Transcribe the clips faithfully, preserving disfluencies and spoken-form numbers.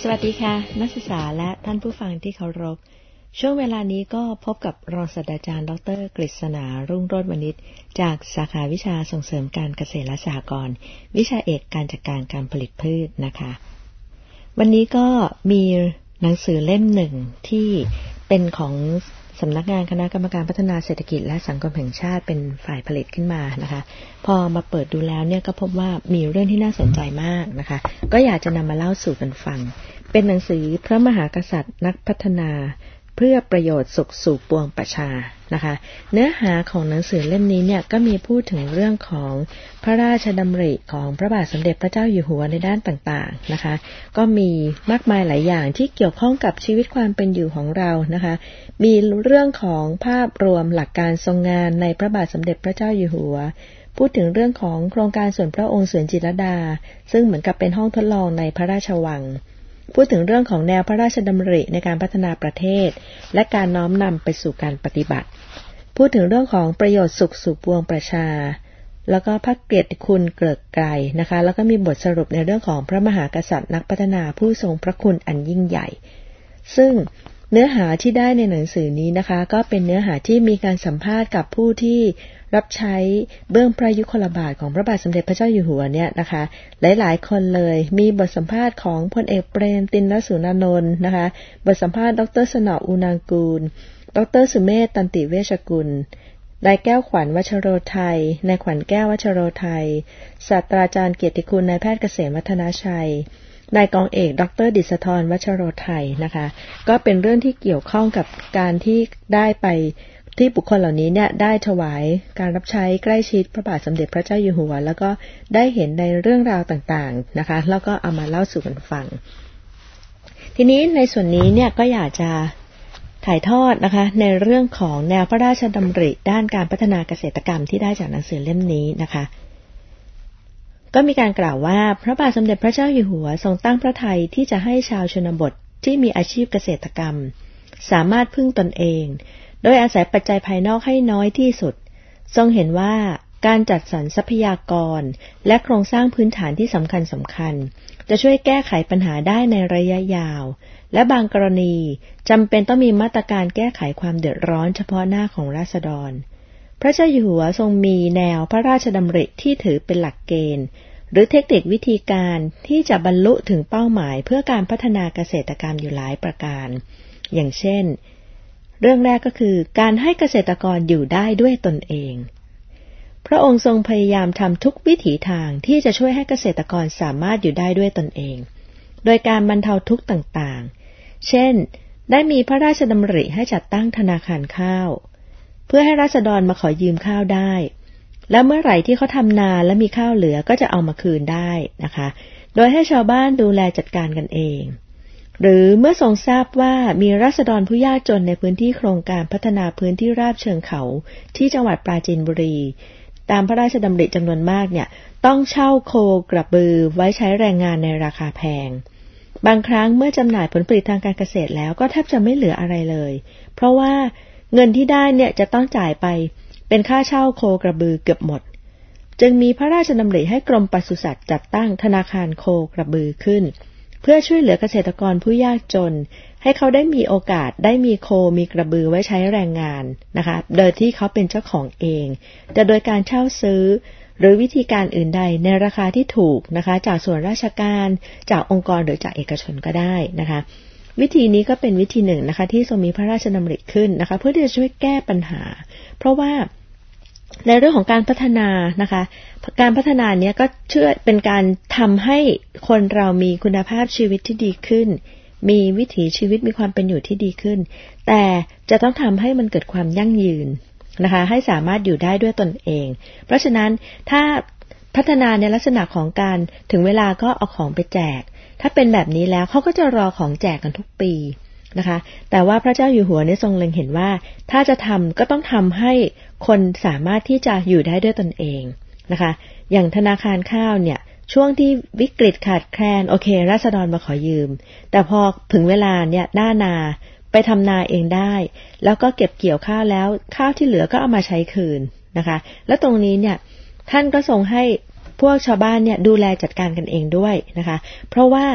สวัสดีค่ะนักศึกษาและท่านผู้ฟังที่เคารพช่วงเวลานี้ก็พบกับรองศาสตราจารย์ดร.กฤษณารุ่งโรจน์วณิชจากสาขาวิชาส่งเสริมการเกษตรและสหกรณ์วิชาเอกการจัดการการผลิตพืชนะคะวันนี้ก็มีหนังสือเล่มหนึ่งที่เป็นของสำนักงานคณะกรรมการพัฒนาเศรษฐกิจและสังคมแห่งชาติเป็นฝ่ายผลิตขึ้นมานะคะพอมาเปิดดูแล้วเนี่ยก็พบว่ามีเรื่องที่น่าสนใจมากนะคะก็อยากจะนำมาเล่าสู่กันฟังเป็นหนังสือพระมหากษัตริย์นักพัฒนาเพื่อประโยชน์สุขสู่ปวงประชานะคะเนื้อหาของหนังสือเล่มนี้เนี่ยก็มีพูดถึงเรื่องของพระราชดำริของพระบาทสมเด็จพระเจ้าอยู่หัวในด้านต่างๆนะคะก็มีมากมายหลายอย่างที่เกี่ยวข้องกับชีวิตความเป็นอยู่ของเรานะคะมีเรื่องของภาพรวมหลักการทรงงานในพระบาทสมเด็จพระเจ้าอยู่หัวพูดถึงเรื่องของโครงการส่วนพระองค์สวนจิตรลดาซึ่งเหมือนกับเป็นห้องทดลองในพระราชวังพูดถึงเรื่องของแนวพระราชดำริในการพัฒนาประเทศและการน้อมนำไปสู่การปฏิบัติพูดถึงเรื่องของประโยชน์สุขสู่ปวงประชาแล้วก็พระเกียรติคุณเกริกไกรนะคะแล้วก็มีบทสรุปในเรื่องของพระมหากษัตริย์นักพัฒนาผู้ทรงพระคุณอันยิ่งใหญ่ซึ่งเนื้อหาที่ได้ในหนังสือนี้นะคะก็เป็นเนื้อหาที่มีการสัมภาษณ์กับผู้ที่รับใช้เบื้องพระยุคลบาทของพระบาทสมเด็จพระเจ้าอยู่หัวเนี่ยนะคะหลายๆคนเลยมีบทสัมภาษณ์ของพลเอกเปรมติณสูรานนท์นะคะบทสัมภาษณ์ดร.สนออูนางกูลดร.สุเมธตันติเวชกุลนายแก้วขวัญวชโรไทยนายขวัญแก้ววชโรไทยศาสตราจารย์เกียรติคุณนายแพทย์เกษมวัฒนาชัยนายกองเอกดร.ดิษฐรวชโรไทยนะคะก็เป็นเรื่องที่เกี่ยวข้องกับการที่ได้ไปที่บุคคลเหล่านี้เนี่ยได้ถวายการรับใช้ใกล้ชิดพระบาทสมเด็จพระเจ้าอยู่หัวแล้วก็ได้เห็นในเรื่องราวต่างๆนะคะแล้วก็เอามาเล่าสู่กันฟังทีนี้ในส่วนนี้เนี่ยก็อยากจะถ่ายทอดนะคะในเรื่องของแนวพระราชดำริด้านการพัฒนาเกษตรกรรมที่ได้จากหนังสือเล่มนี้นะคะก็มีการกล่าวว่าพระบาทสมเด็จพระเจ้าอยู่หัวทรงตั้งพระทัยที่จะให้ชาวชนบทที่มีอาชีพเกษตรกรรมสามารถพึ่งตนเองโดยอาศัยปัจจัยภายนอกให้น้อยที่สุดทรงเห็นว่าการจัดสรรทรัพยากรและโครงสร้างพื้นฐานที่สำคัญสำคัญจะช่วยแก้ไขปัญหาได้ในระยะยาวและบางกรณีจำเป็นต้องมีมาตรการแก้ไขความเดือดร้อนเฉพาะหน้าของราษฎรพระเจ้าอยู่หัวทรงมีแนวพระราชดำริที่ถือเป็นหลักเกณฑ์หรือเทคนิควิธีการที่จะบรรลุถึงเป้าหมายเพื่อการพัฒนาเกษตรกรรมอยู่หลายประการอย่างเช่นเรื่องแรกก็คือการให้เกษตรกรอยู่ได้ด้วยตนเองพระองค์ทรงพยายามทำทุกวิถีทางที่จะช่วยให้เกษตรกรสามารถอยู่ได้ด้วยตนเองโดยการบรรเทาทุกข์ต่างๆเช่นได้มีพระราชดำริให้จัดตั้งธนาคารข้าวเพื่อให้ราษฎรมาขอยืมข้าวได้และเมื่อไหร่ที่เขาทำนาและมีข้าวเหลือก็จะเอามาคืนได้นะคะโดยให้ชาวบ้านดูแลจัดการกันเองหรือเมื่อทรงทราบว่ามีราษฎรผู้ยากจนในพื้นที่โครงการพัฒนาพื้นที่ราบเชิงเขาที่จังหวัดปราจีนบุรีตามพระราชดำริจำนวนมากเนี่ยต้องเช่าโคกระบือไว้ใช้แรงงานในราคาแพงบางครั้งเมื่อจำหน่ายผลผลิตทางการเกษตรแล้วก็แทบจะไม่เหลืออะไรเลยเพราะว่าเงินที่ได้เนี่ยจะต้องจ่ายไปเป็นค่าเช่าโคกระบือเกือบหมดจึงมีพระราชดำริให้กรมปศุสัตว์จัดตั้งธนาคารโคกระบือขึ้นเพื่อช่วยเหลือเกษตรกรผู้ยากจนให้เขาได้มีโอกาสได้มีโคมีกระบือไว้ใช้แรงงานนะคะโดยที่เขาเป็นเจ้าของเองแต่โดยการเช่าซื้อหรือวิธีการอื่นใดในราคาที่ถูกนะคะจากส่วนราชการจากองค์กรหรือจากเอกชนก็ได้นะคะวิธีนี้ก็เป็นวิธีหนึ่งนะคะที่ทรงมีพระราชดำริขึ้นนะคะเพื่อที่จะช่วยแก้ปัญหาเพราะว่าในเรื่องของการพัฒนานะคะการพัฒนาเนี้ยก็เชื่อเป็นการทำให้คนเรามีคุณภาพชีวิตที่ดีขึ้นมีวิถีชีวิตมีความเป็นอยู่ที่ดีขึ้นแต่จะต้องทำให้มันเกิดความยั่งยืนนะคะให้สามารถอยู่ได้ด้วยตนเองเพราะฉะนั้นถ้าพัฒนาในลักษณะของการถึงเวลาก็เอาของไปแจกถ้าเป็นแบบนี้แล้วเขาก็จะรอของแจกกันทุกปีนะคะแต่ว่าพระเจ้าอยู่หัวเนี่ยทรงเล็งเห็นว่าถ้าจะทำก็ต้องทำให้คนสามารถที่จะอยู่ได้ด้วยตนเองนะคะอย่างธนาคารข้าวเนี่ยช่วงที่วิกฤตขาดแคลนโอเคราษฎรมาขอยืมแต่พอถึงเวลาเนี่ยหน้านาไปทำนาเองได้แล้วก็เก็บเกี่ยวข้าวแล้วข้าวที่เหลือก็เอามาใช้คืนนะคะแล้วตรงนี้เนี่ยท่านก็ทรงให้พวกชาวบ้านเนี่ยดูแลจัดการกันเองด้วยนะคะเพราะว่า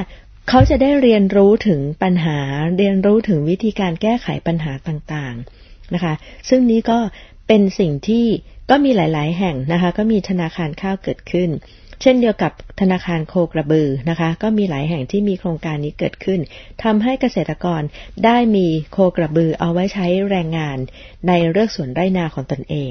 เขาจะได้เรียนรู้ถึงปัญหาเรียนรู้ถึงวิธีการแก้ไขปัญหาต่างๆนะคะซึ่งนี้ก็เป็นสิ่งที่ก็มีหลายๆแห่งนะคะก็มีธนาคารข้าวเกิดขึ้นเช่นเดียวกับธนาคารโคกระบือนะคะก็มีหลายแห่งที่มีโครงการนี้เกิดขึ้นทำให้เกษตรกรได้มีโคกระบือเอาไว้ใช้แรงงานในเรื่องสวนไร่นาของตนเอง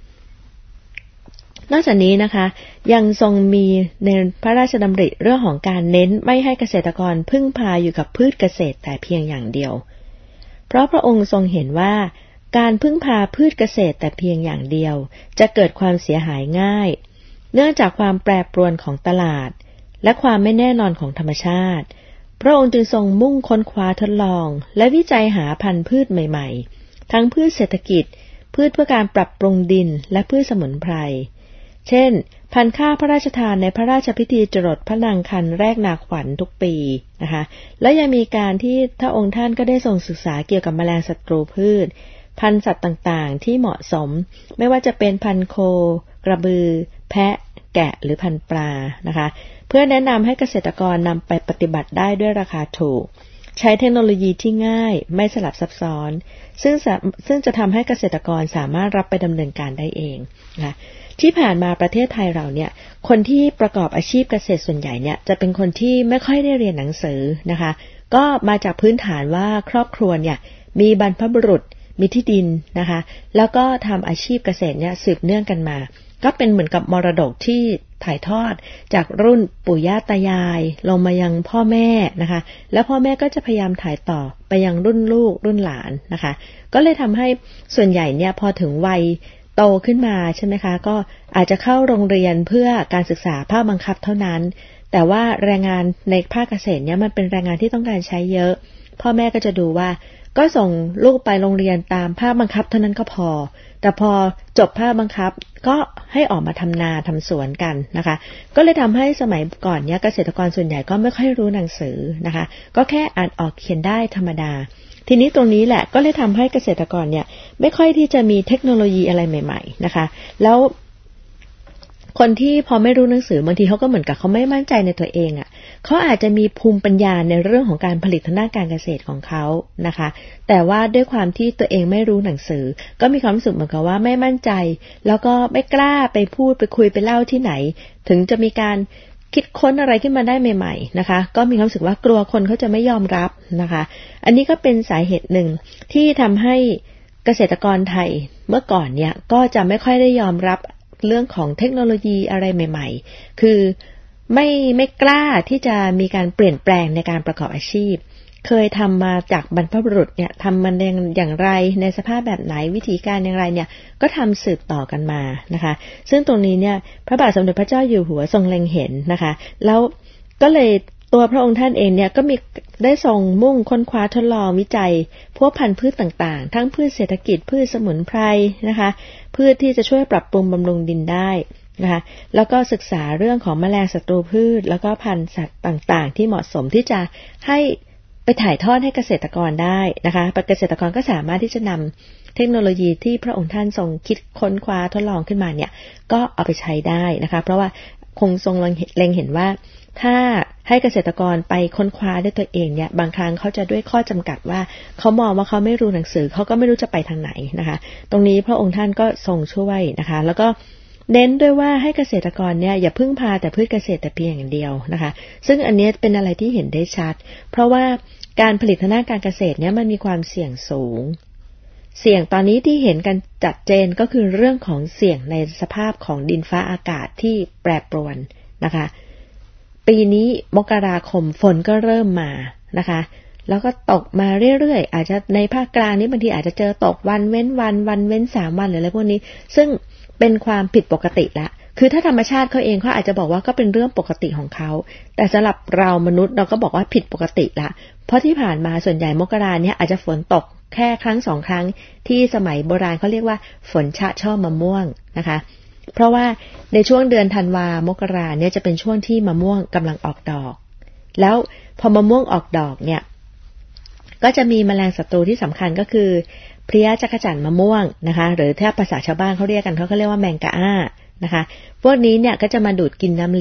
นอกจากนี้นะคะยังทรงมีในพระราชดำริเรื่องของการเน้นไม่ให้เกษตรกรพึ่งพาอยู่กับพืชเกษตรแต่เพียงอย่างเดียวเพราะพระองค์ทรงเห็นว่าการพึ่งพาพืชเกษตรแต่เพียงอย่างเดียวจะเกิดความเสียหายง่ายเนื่องจากความแปรปรวนของตลาดและความไม่แน่นอนของธรรมชาติพระองค์จึงทรงมุ่งค้นคว้าทดลองและวิจัยหาพันธุ์พืชใหม่ๆทั้งพืชเศรษฐกิจพืชเพื่อการปรับปรุงดินและพืชสมุนไพรเช่นพันธุ์ข้าวพระราชทานในพระราชพิธีจรดพระนางคันแรกนาขวัญทุกปีนะคะและยังมีการที่พระองค์ท่านก็ได้ทรงศึกษาเกี่ยวกับแมลงศัตรูพืชพันธุ์สัตว์ต่างๆที่เหมาะสมไม่ว่าจะเป็นพันธุ์โคกระบือแพะแกะหรือพันธุ์ปลานะคะเพื่อแนะนำให้เกษตรกรนำไปปฏิบัติได้ด้วยราคาถูกใช้เทคโนโลยีที่ง่ายไม่สลับซับซ้อนซึ่งซึ่งจะทำให้เกษตรกรสามารถรับไปดำเนินการได้เองนะคะที่ผ่านมาประเทศไทยเราเนี่ยคนที่ประกอบอาชีพเกษตรส่วนใหญ่เนี่ยจะเป็นคนที่ไม่ค่อยได้เรียนหนังสือนะคะก็มาจากพื้นฐานว่าครอบครัวเนี่ยมีบรรพบุรุษมีที่ดินนะคะแล้วก็ทำอาชีพเกษตรเนี่ยสืบเนื่องกันมาก็เป็นเหมือนกับมรดกที่ถ่ายทอดจากรุ่นปู่ย่าตายายลงมายังพ่อแม่นะคะแล้วพ่อแม่ก็จะพยายามถ่ายต่อไปยังรุ่นลูกรุ่นหลานนะคะก็เลยทำให้ส่วนใหญ่เนี่ยพอถึงวัยโตขึ้นมาใช่ไหมคะก็อาจจะเข้าโรงเรียนเพื่อการศึกษาภาคบังคับเท่านั้นแต่ว่าแรงงานในภาคเกษตรเนี่ยมันเป็นแรงงานที่ต้องการใช้เยอะพ่อแม่ก็จะดูว่าก็ส่งลูกไปโรงเรียนตามภาคบังคับเท่านั้นก็พอแต่พอจบภาคบังคับก็ให้ออกมาทำนาทำสวนกันนะคะก็เลยทำให้สมัยก่อนเนี่ยเกษตรกรส่วนใหญ่ก็ไม่ค่อยรู้หนังสือนะคะก็แค่อ่านออกเขียนได้ธรรมดาทีนี้ตรงนี้แหละก็เลยทำให้เกษตรกรเนี่ยไม่ค่อยที่จะมีเทคโนโลยีอะไรใหม่ๆนะคะแล้วคนที่พอไม่รู้หนังสือบางทีเขาก็เหมือนกับเขาไม่มั่นใจในตัวเองอ่ะเขาอาจจะมีภูมิปัญญาในเรื่องของการผลิตทางด้านการเกษตรของเขานะคะแต่ว่าด้วยความที่ตัวเองไม่รู้หนังสือก็มีความรู้สึกเหมือนกับว่าไม่มั่นใจแล้วก็ไม่กล้าไปพูดไปคุยไปเล่าที่ไหนถึงจะมีการคิดค้นอะไรขึ้นมาได้ใหม่ๆนะคะก็มีความรู้สึกว่ากลัวคนเขาจะไม่ยอมรับนะคะอันนี้ก็เป็นสาเหตุหนึ่งที่ทำให้เกษตรกรไทยเมื่อก่อนเนี่ยก็จะไม่ค่อยได้ยอมรับเรื่องของเทคโนโลยีอะไรใหม่ๆคือไม่ไม่กล้าที่จะมีการเปลี่ยนแปลงในการประกอบอาชีพเคยทำมาจากบรรพบุรุษเนี่ยทำมันอย่างไรในสภาพแบบไหนวิธีการอย่างไรเนี่ยก็ทำสืบต่อกันมานะคะซึ่งตรงนี้เนี่ยพระบาทสมเด็จพระเจ้าอยู่หัวทรงเล็งเห็นนะคะแล้วก็เลยตัวพระองค์ท่านเองเนี่ยก็มีได้ทรงมุ่งค้นคว้าทดลองวิจัยพวกพันธุ์พืชต่างๆทั้งพืชเศรษฐกิจพืชสมุนไพรนะคะพืชที่จะช่วยปรับปรุงบำรุงดินได้นะคะแล้วก็ศึกษาเรื่องของแมลงศัตรูพืชแล้วก็พันธุ์สัตว์ต่างๆที่เหมาะสมที่จะให้ไปถ่ายทอดให้เกษตรกรได้นะคะเกษตรกรก็สามารถที่จะนำเทคโนโลยีที่พระองค์ท่านทรงคิดค้นคว้าทดลองขึ้นมาเนี่ยก็เอาไปใช้ได้นะคะเพราะว่าคงทรงเล็งเห็นว่าถ้าให้เกษตรกรไปค้นคว้าด้วยตัวเองเนี่ยบางครั้งเขาจะด้วยข้อจำกัดว่าเขามองว่าเขาไม่รู้หนังสือเขาก็ไม่รู้จะไปทางไหนนะคะตรงนี้พระองค์ท่านก็ทรงช่วยนะคะแล้วก็เน้นด้วยว่าให้เกษตรกรเนี่ยอย่าพึ่งพาแต่พืชเกษตรแต่เพียงอย่างเดียวนะคะซึ่งอันนี้เป็นอะไรที่เห็นได้ชัดเพราะว่าการผลิตทางด้านการเกษตรเนี่ยมันมีความเสี่ยงสูงเสี่ยงตอนนี้ที่เห็นกันจัดเจนก็คือเรื่องของเสี่ยงในสภาพของดินฟ้าอากาศที่แปรปรวนนะคะปีนี้มกราคมฝนก็เริ่มมานะคะแล้วก็ตกมาเรื่อยๆอาจจะในภาคกลางนี้บางทีอาจจะเจอตกวันเว้นวันวันเว้นสามวันหรืออะไรพวกนี้ซึ่งเป็นความผิดปกติละคือถ้าธรรมชาติเขาเองเขาอาจจะบอกว่าก็เป็นเรื่องปกติของเขาแต่สำหรับเรามนุษย์เราก็บอกว่าผิดปกติละเพราะที่ผ่านมาส่วนใหญ่มกราเนี่ยอาจจะฝนตกแค่ครั้งสองครั้งที่สมัยโบราณเขาเรียกว่าฝนชะช่อมะม่วงนะคะเพราะว่าในช่วงเดือนธันวามกราเนี่ยจะเป็นช่วงที่มะม่วงกำลังออกดอกแล้วพอมะม่วงออกดอกเนี่ยก็จะมีแมลงศัตรูที่สำคัญก็คือเพลี้ยจักรจั่นมะม่วงนะคะหรือถ้าภาษาชาวบ้านเขาเรียกกันเขาก็เรียกว่าแมงกะอ้านะคะพวกนี้เนี่ยก็จะมาดูดกินน้ำเลี้ยง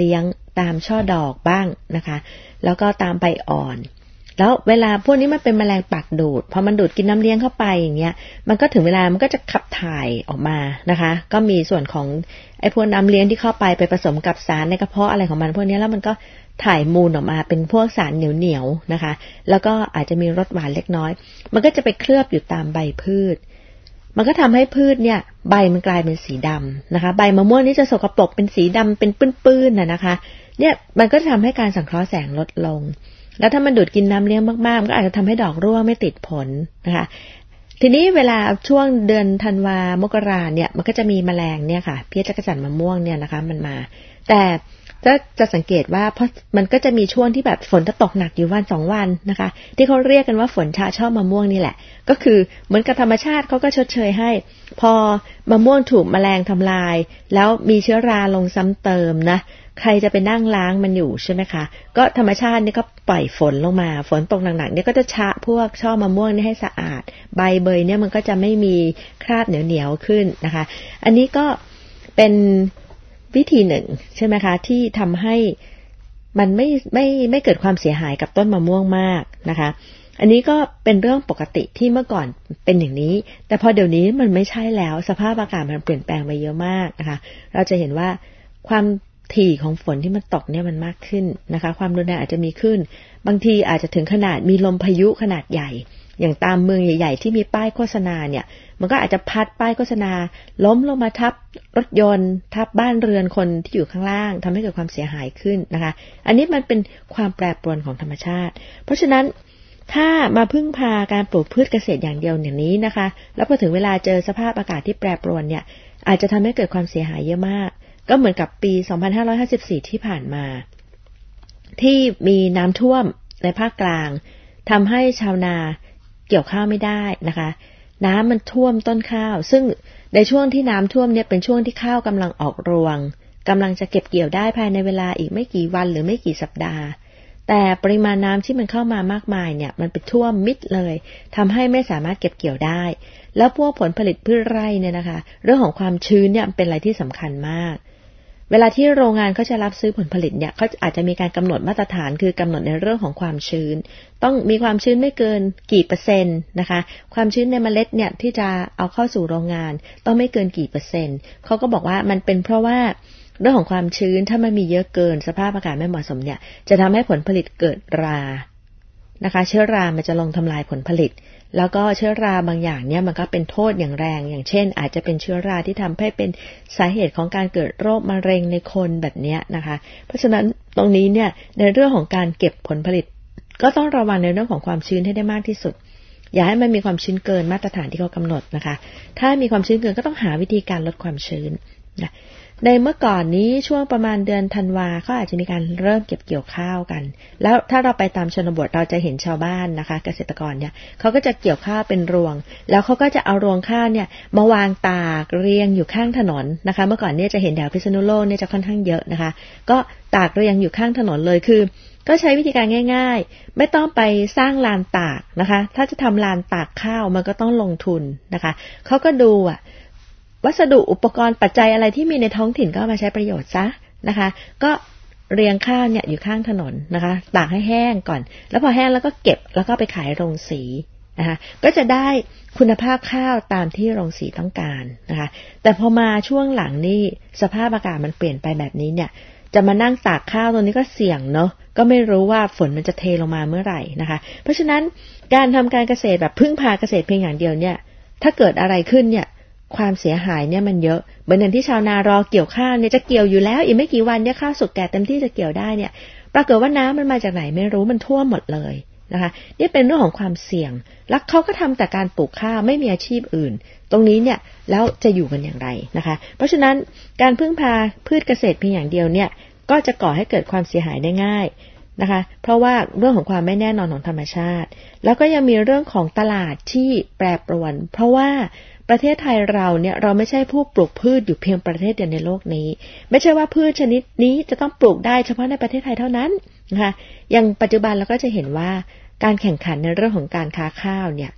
ตามช่อดอกบ้างนะคะแล้วก็ตามใบอ่อนแล้วเวลาพวกนี้มันเป็นแมลงปากดูดพอมันดูดกินน้ำเลี้ยงเข้าไปอย่างเงี้ยมันก็ถึงเวลามันก็จะขับถ่ายออกมานะคะก็มีส่วนของไอ้พวกน้ำเลี้ยงที่เข้าไปไปผสมกับสารในกระเพาะอะไรของมันพวกนี้แล้วมันก็ถ่ายมูลออกมาเป็นพวกสารเหนียวๆนะคะแล้วก็อาจจะมีรสหวานเล็กน้อยมันก็จะไปเคลือบอยู่ตามใบพืชมันก็ทำให้พืชเนี่ยใบมันกลายเป็นสีดำนะคะใบมะม่วงนี่จะสกปรกเป็นสีดำเป็นปื้นๆน่ะนะคะเนี่ยมันก็จะทำให้การสังเคราะห์แสงลดลงแล้วถ้ามันดูดกินน้ำเลี้ยงมากๆมันก็อาจจะทำให้ดอกร่วงไม่ติดผลนะคะทีนี้เวลาช่วงเดือนธันวามกราเนี่ยมันก็จะมีแมลงเนี่ยค่ะเพี้ยจักจั่นมะม่วงเนี่ยนะคะมันมาแต่จะจะสังเกตว่าเพราะมันก็จะมีช่วงที่แบบฝนจะตกหนักอยู่วันสองวันนะคะที่เขาเรียกกันว่าฝนชาช่อมะม่วงนี่แหละก็คือเหมือนกับธรรมชาติเขาก็ชดเชยให้พอมะม่วงถูกแมลงทำลายแล้วมีเชื้อราลงซ้ำเติมนะใครจะไปนั่งล้างมันอยู่ใช่ไหมคะก็ธรรมชาตินี่ก็ปล่อยฝนลงมาฝนตกหนักๆนี่ก็จะชะพวกช่อมะม่วงนี่ให้สะอาดใบเบยเนี่ยมันก็จะไม่มีคราบเหนียวๆขึ้นนะคะอันนี้ก็เป็นวิธีหนึ่งใช่ไหมคะที่ทำให้มันไม่ไม่ไม่เกิดความเสียหายกับต้นมะม่วงมากนะคะอันนี้ก็เป็นเรื่องปกติที่เมื่อก่อนเป็นอย่างนี้แต่พอเดี๋ยวนี้มันไม่ใช่แล้วสภาพอากาศมันเปลี่ยนแปลงไปเยอะมากนะคะเราจะเห็นว่าความถี่ของฝนที่มันตกเนี่ยมันมากขึ้นนะคะความรุนแรงอาจจะมีขึ้นบางทีอาจจะถึงขนาดมีลมพายุขนาดใหญ่อย่างตามเมืองใหญ่ๆที่มีป้ายโฆษณาเนี่ยมันก็อาจจะพัดป้ายโฆษณาล้มลงมาทับรถยนต์ทับบ้านเรือนคนที่อยู่ข้างล่างทำให้เกิดความเสียหายขึ้นนะคะอันนี้มันเป็นความแปรปรวนของธรรมชาติเพราะฉะนั้นถ้ามาพึ่งพาการปลูกพืชเกษตรอย่างเดียวอย่างนี้นะคะแล้วพอถึงเวลาเจอสภาพอากาศที่แปรปรวนเนี่ยอาจจะทำให้เกิดความเสียหายเยอะมากก็เหมือนกับปีสองพันห้าร้อยห้าสิบสี่ที่ผ่านมาที่มีน้ำท่วมในภาคกลางทำให้ชาวนาเกี่ยวข้าวไม่ได้นะคะน้ำมันท่วมต้นข้าวซึ่งในช่วงที่น้ำท่วมเนี่ยเป็นช่วงที่ข้าวกำลังออกรวงกำลังจะเก็บเกี่ยวได้ภายในเวลาอีกไม่กี่วันหรือไม่กี่สัปดาห์แต่ปริมาณน้ำที่มันเข้ามามากมายเนี่ยมันไปท่วมมิดเลยทำให้ไม่สามารถเก็บเกี่ยวได้แล้วพวกผลผลิตพืชไร่เนี่ยนะคะเรื่องของความชื้นเนี่ยเป็นอะไรที่สำคัญมากเวลาที่โรงงานเขาจะรับซื้อผลผลิตเนี่ยเขาอาจจะมีการกำหนดมาตรฐานคือกำหนดในเรื่องของความชื้นต้องมีความชื้นไม่เกินกี่เปอร์เซ็นต์นะคะความชื้นในเมล็ดเนี่ยที่จะเอาเข้าสู่โรงงานต้องไม่เกินกี่เปอร์เซ็นต์เขาก็บอกว่ามันเป็นเพราะว่าเรื่องของความชื้นถ้ามันมีเยอะเกินสภาพอากาศไม่เหมาะสมเนี่ยจะทำให้ผลผลิตเกิดรานะคะเชื้อรามันจะลงทำลายผลผลิตแล้วก็เชื้อราบางอย่างเนี่ยมันก็เป็นโทษอย่างแรงอย่างเช่นอาจจะเป็นเชื้อราที่ทำให้เป็นสาเหตุของการเกิดโรคมะเร็งในคนแบบนี้นะคะเพราะฉะนั้นตรงนี้เนี่ยในเรื่องของการเก็บผลผลิตก็ต้องระวังในเรื่องของความชื้นให้ได้มากที่สุดอย่าให้มันมีความชื้นเกินมาตรฐานที่เขากำหนดนะคะถ้ามีความชื้นเกินก็ต้องหาวิธีการลดความชื้นนะในเมื่อก่อนนี้ช่วงประมาณเดือนธันวาเขาอาจจะมีการเริ่มเก็บเกี่ยวข้าวกันแล้วถ้าเราไปตามชนบทเราจะเห็นชาวบ้านนะคะเกษตรกรเนี่ยเขาก็จะเกี่ยวข้าวเป็นรวงแล้วเขาก็จะเอารวงข้าวเนี่ยมาวางตากเรียงอยู่ข้างถนนนะคะเมื่อก่อนเนี่ยจะเห็นแถวพิษณุโลกเนี่ยจะค่อนข้างเยอะนะคะก็ตากเรียงอยู่ข้างถนนเลยคือก็ใช้วิธีการง่ายๆไม่ต้องไปสร้างลานตากนะคะถ้าจะทำลานตากข้าวมันก็ต้องลงทุนนะคะเขาก็ดูอ่ะวัสดุอุปกรณ์ปัจจัยอะไรที่มีในท้องถิ่นก็มาใช้ประโยชน์ซะนะคะก็เรียงข้าวเนี่ยอยู่ข้างถนนนะคะตากให้แห้งก่อนแล้วพอแห้งแล้วก็เก็บแล้วก็ไปขายโรงสีนะคะก็จะได้คุณภาพข้าวตามที่โรงสีต้องการนะคะแต่พอมาช่วงหลังนี่สภาพอากาศมันเปลี่ยนไปแบบนี้เนี่ยจะมานั่งตากข้าวตรงนี้ก็เสี่ยงเนาะก็ไม่รู้ว่าฝนมันจะเทลงมาเมื่อไหร่นะคะเพราะฉะนั้นการทำการเกษตรแบบพึ่งพาเกษตรเพียงอย่างเดียวเนี่ยถ้าเกิดอะไรขึ้นเนี่ยความเสียหายเนี่ยมันเยอะเหมือนอย่างที่ชาวนารอเกี่ยวข้าวเนี่ยจะเกี่ยวอยู่แล้วอีกไม่กี่วันเนี่ยข้าวสุกแก่เต็มที่จะเกี่ยวได้เนี่ยปรากฏว่าน้ำมันมาจากไหนไม่รู้มันท่วมหมดเลยนะคะนี่เป็นเรื่องของความเสี่ยงแล้วเขาก็ทำแต่การปลูกข้าวไม่มีอาชีพอื่นตรงนี้เนี่ยแล้วจะอยู่กันอย่างไรนะคะเพราะฉะนั้นการพึ่งพาพืชเกษตรเพียงอย่างเดียวเนี่ยก็จะก่อให้เกิดความเสียหายได้ง่ายนะคะเพราะว่าเรื่องของความไม่แน่นอนของธรรมชาติแล้วก็ยังมีเรื่องของตลาดที่แปรปรวนเพราะว่าประเทศไทยเราเนี่ยเราไม่ใช่ผู้ปลูกพืชอยู่เพียงประเทศเดียวในโลกนี้ไม่ใช่ว่าพืชชนิดนี้จะต้องปลูกได้เฉพาะในประเทศไทยเท่านั้นนะคะอย่างปัจจุบันเราก็จะเห็นว่าการแข่งขันในเรื่องของการค้าข้าวเนี่ย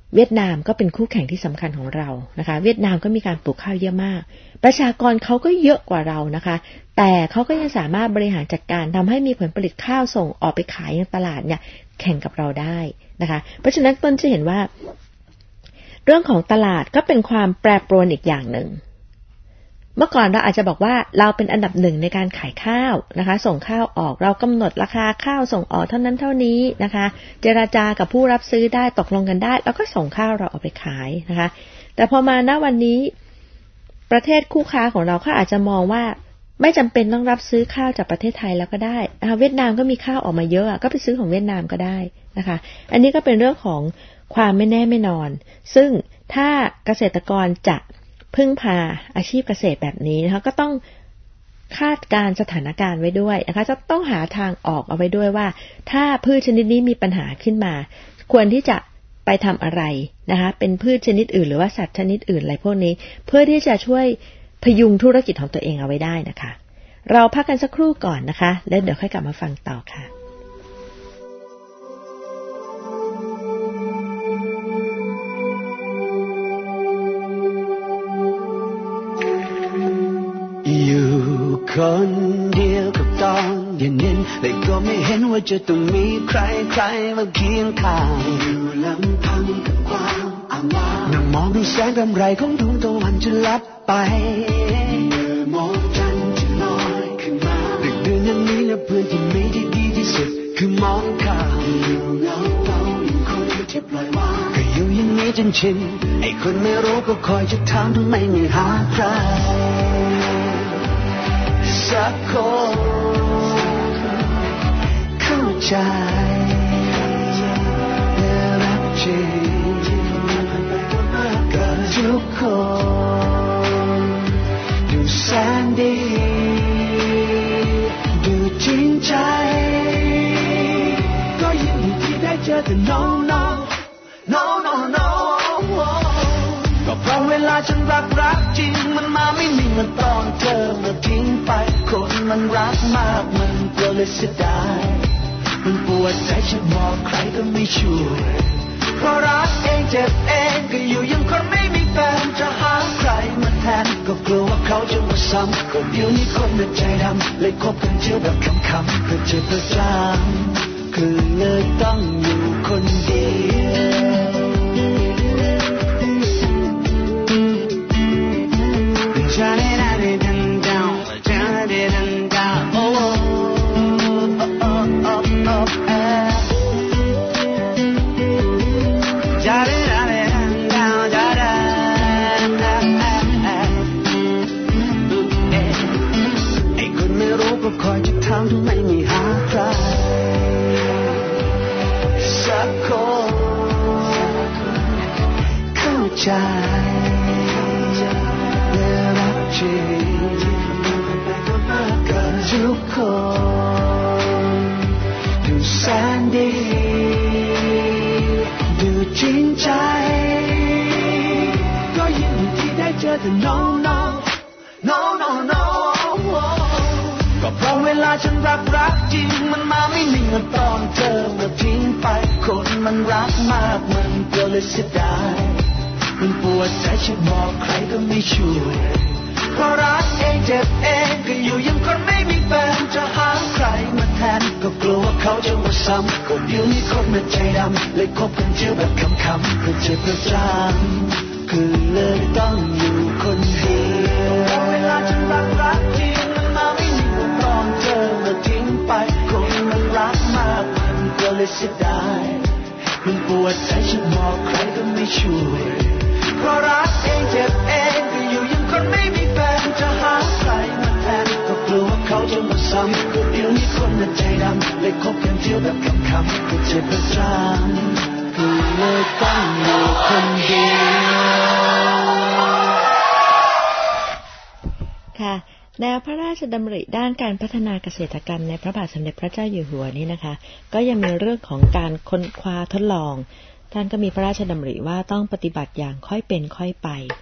เวียดนามก็เป็นคู่แข่งที่สำคัญของเรานะคะเวียดนามก็มีการปลูกข้าวเยอะมากประชากรเขาก็เยอะกว่าเรานะคะแต่เขาก็ยังสามารถบริหารจัดการทำให้มีผลผลิตข้าวส่งออกไปขายยังตลาดเนี่ยแข่งกับเราได้นะคะเพราะฉะนั้นต้นจะเห็นว่าเรื่องของตลาดก็เป็นความแปรปรวนอีกอย่างหนึ่งเมื่อก่อนเราอาจจะบอกว่าเราเป็นอันดับหนึ่งในการขายข้าวนะคะส่งข้าวออกเรากำหนดราคาข้าวส่งออกเท่านั้นเท่านี้นะคะเจรจากับผู้รับซื้อได้ตกลงกันได้แล้วก็ส่งข้าวเราออกไปขายนะคะแต่พอมาณวันนี้ประเทศคู่ค้าของเราเขาอาจจะมองว่าไม่จำเป็นต้องรับซื้อข้าวจากประเทศไทยแล้วก็ได้นะคะเวียดนามก็มีข้าวออกมาเยอะก็ไปซื้อของเวียดนามก็ได้นะคะอันนี้ก็เป็นเรื่องของความไม่แน่ไม่นอนซึ่งถ้าเกษตรกรจะพึ่งพาอาชีพเกษตรแบบนี้นะคะก็ต้องคาดการสถานการณ์ไว้ด้วยนะคะจะต้องหาทางออกเอาไว้ด้วยว่าถ้าพืชชนิดนี้มีปัญหาขึ้นมาควรที่จะไปทำอะไรนะคะเป็นพืชชนิดอื่นหรือว่าสัตว์ชนิดอื่นอะไรพวกนี้เพื่อที่จะช่วยพยุงธุรกิจของตัวเองเอาไว้ได้นะคะเราพักกันสักครู่ก่อนนะคะแล้วเดี๋ยวค่อยกลับมาฟังต่อค่ะคนเดียวกับตอนเย็นเย็นแต่ก็ไม่เห็นว่าจะต้องมีใครใครมาเคียงข้างอยู่ลำพังกับความอ้างว้างนั่งมองดูแสงรำไรของดวงตะวันจะลับไปเมื่อมองจันทร์จะลอยขึ้นมาดึกดื่นอย่างนี้แล้วเพื่อนที่ไม่ได้ดีที่สุดคือมองข้ามอยู่เงาเงาอย่างคนที่ปล่อยวางก็อยู่อย่างนี้จนชินไอ้คนไม่รู้ก็คอยจะถามทำไมไม่หาใครสักคนเข้าใจและรักจริงกับทุกคนดูแสนดีดูจริงใจก็ยินดีที่ได้เจอแต่น้องน้องน้องน้องน้องก็เพราะเวลาฉันรักรักจริงมันมาไม่นิ่งมันตอนเธอมาทิ้งไปคนมันรักมากมันก็เลยเสียดายมันปวดใจฉันบอกใครก็ไม่ช่วยเพราะรักเองเจ็บเองก็อยู่ยังคนไม่มีแฟนจะหาใครมาแทนก็กลัวว่าเขาจะมาซ้ำก็เดี๋ยวนี้คนมันใจดำเลยคบกันเที่ยวแบบคำๆเพื่อเจ็บประจำคือเลยต้องอยู่คนเดียวคอยจะถามทำไมไม่หาใครสักคนเข้าใจและรักจริงกับทุกคนดูแสนดีดูจริงใจก็ยินดีที่ได้เจอแต่น้องน้องน้องน้องน้องก็เพราะเวลาฉันรักรักจริงมันมาไม่นิ่งเหมือนตอนเธอมาทิ้งไปคนมันรักมากมันก็เลยเสียดายมันปวดใจฉันบอกใครก็ไม่ช่วยเพราะรักเองเจ็บเองก็อยู่ยังคนไม่มีแฟนจะหาใครมาแทนก็กลัวว่าเขาจะมาซ้ำก็เดี๋ยวนี้คนมันใจดำเลยคบกันเที่ยวแบบคำๆคือเจ็บประจำคือเลยต้องอยู่คนเดียวเวลาฉันรักรักจริงมันมาไม่นิ่งเหมือนตอนเธอมาทิ้งไปคนมันรักมากมันก็เลยเสียดายมันปวดใจฉันบอกใครก็ไม่ช่วยเพราะรักเองเจ็บเองก็อยู่ยังคนไม่มีแฟนจะหาใครมาแทนก็กลัวว่าเขาจะมาซ้ำก็เดี๋ยวนี้คนมันใจดำเลยคบกันเที่ยวแบบคำๆก็เจ็บประจำก็เลยต้องอยู่คนเดียวค่ะแนวพระราชดำริด้านการพัฒนาเกษตรกรรมในพระบาทสมเด็จพระเจ้าอยู่หัวนี้นะคะก็ยังมีเรื่องของการค้นคว้าทดลองท่านก็มีพระราชดำริว่าต้องปฏิบัติอย่างค่อยเป็นค่อยไป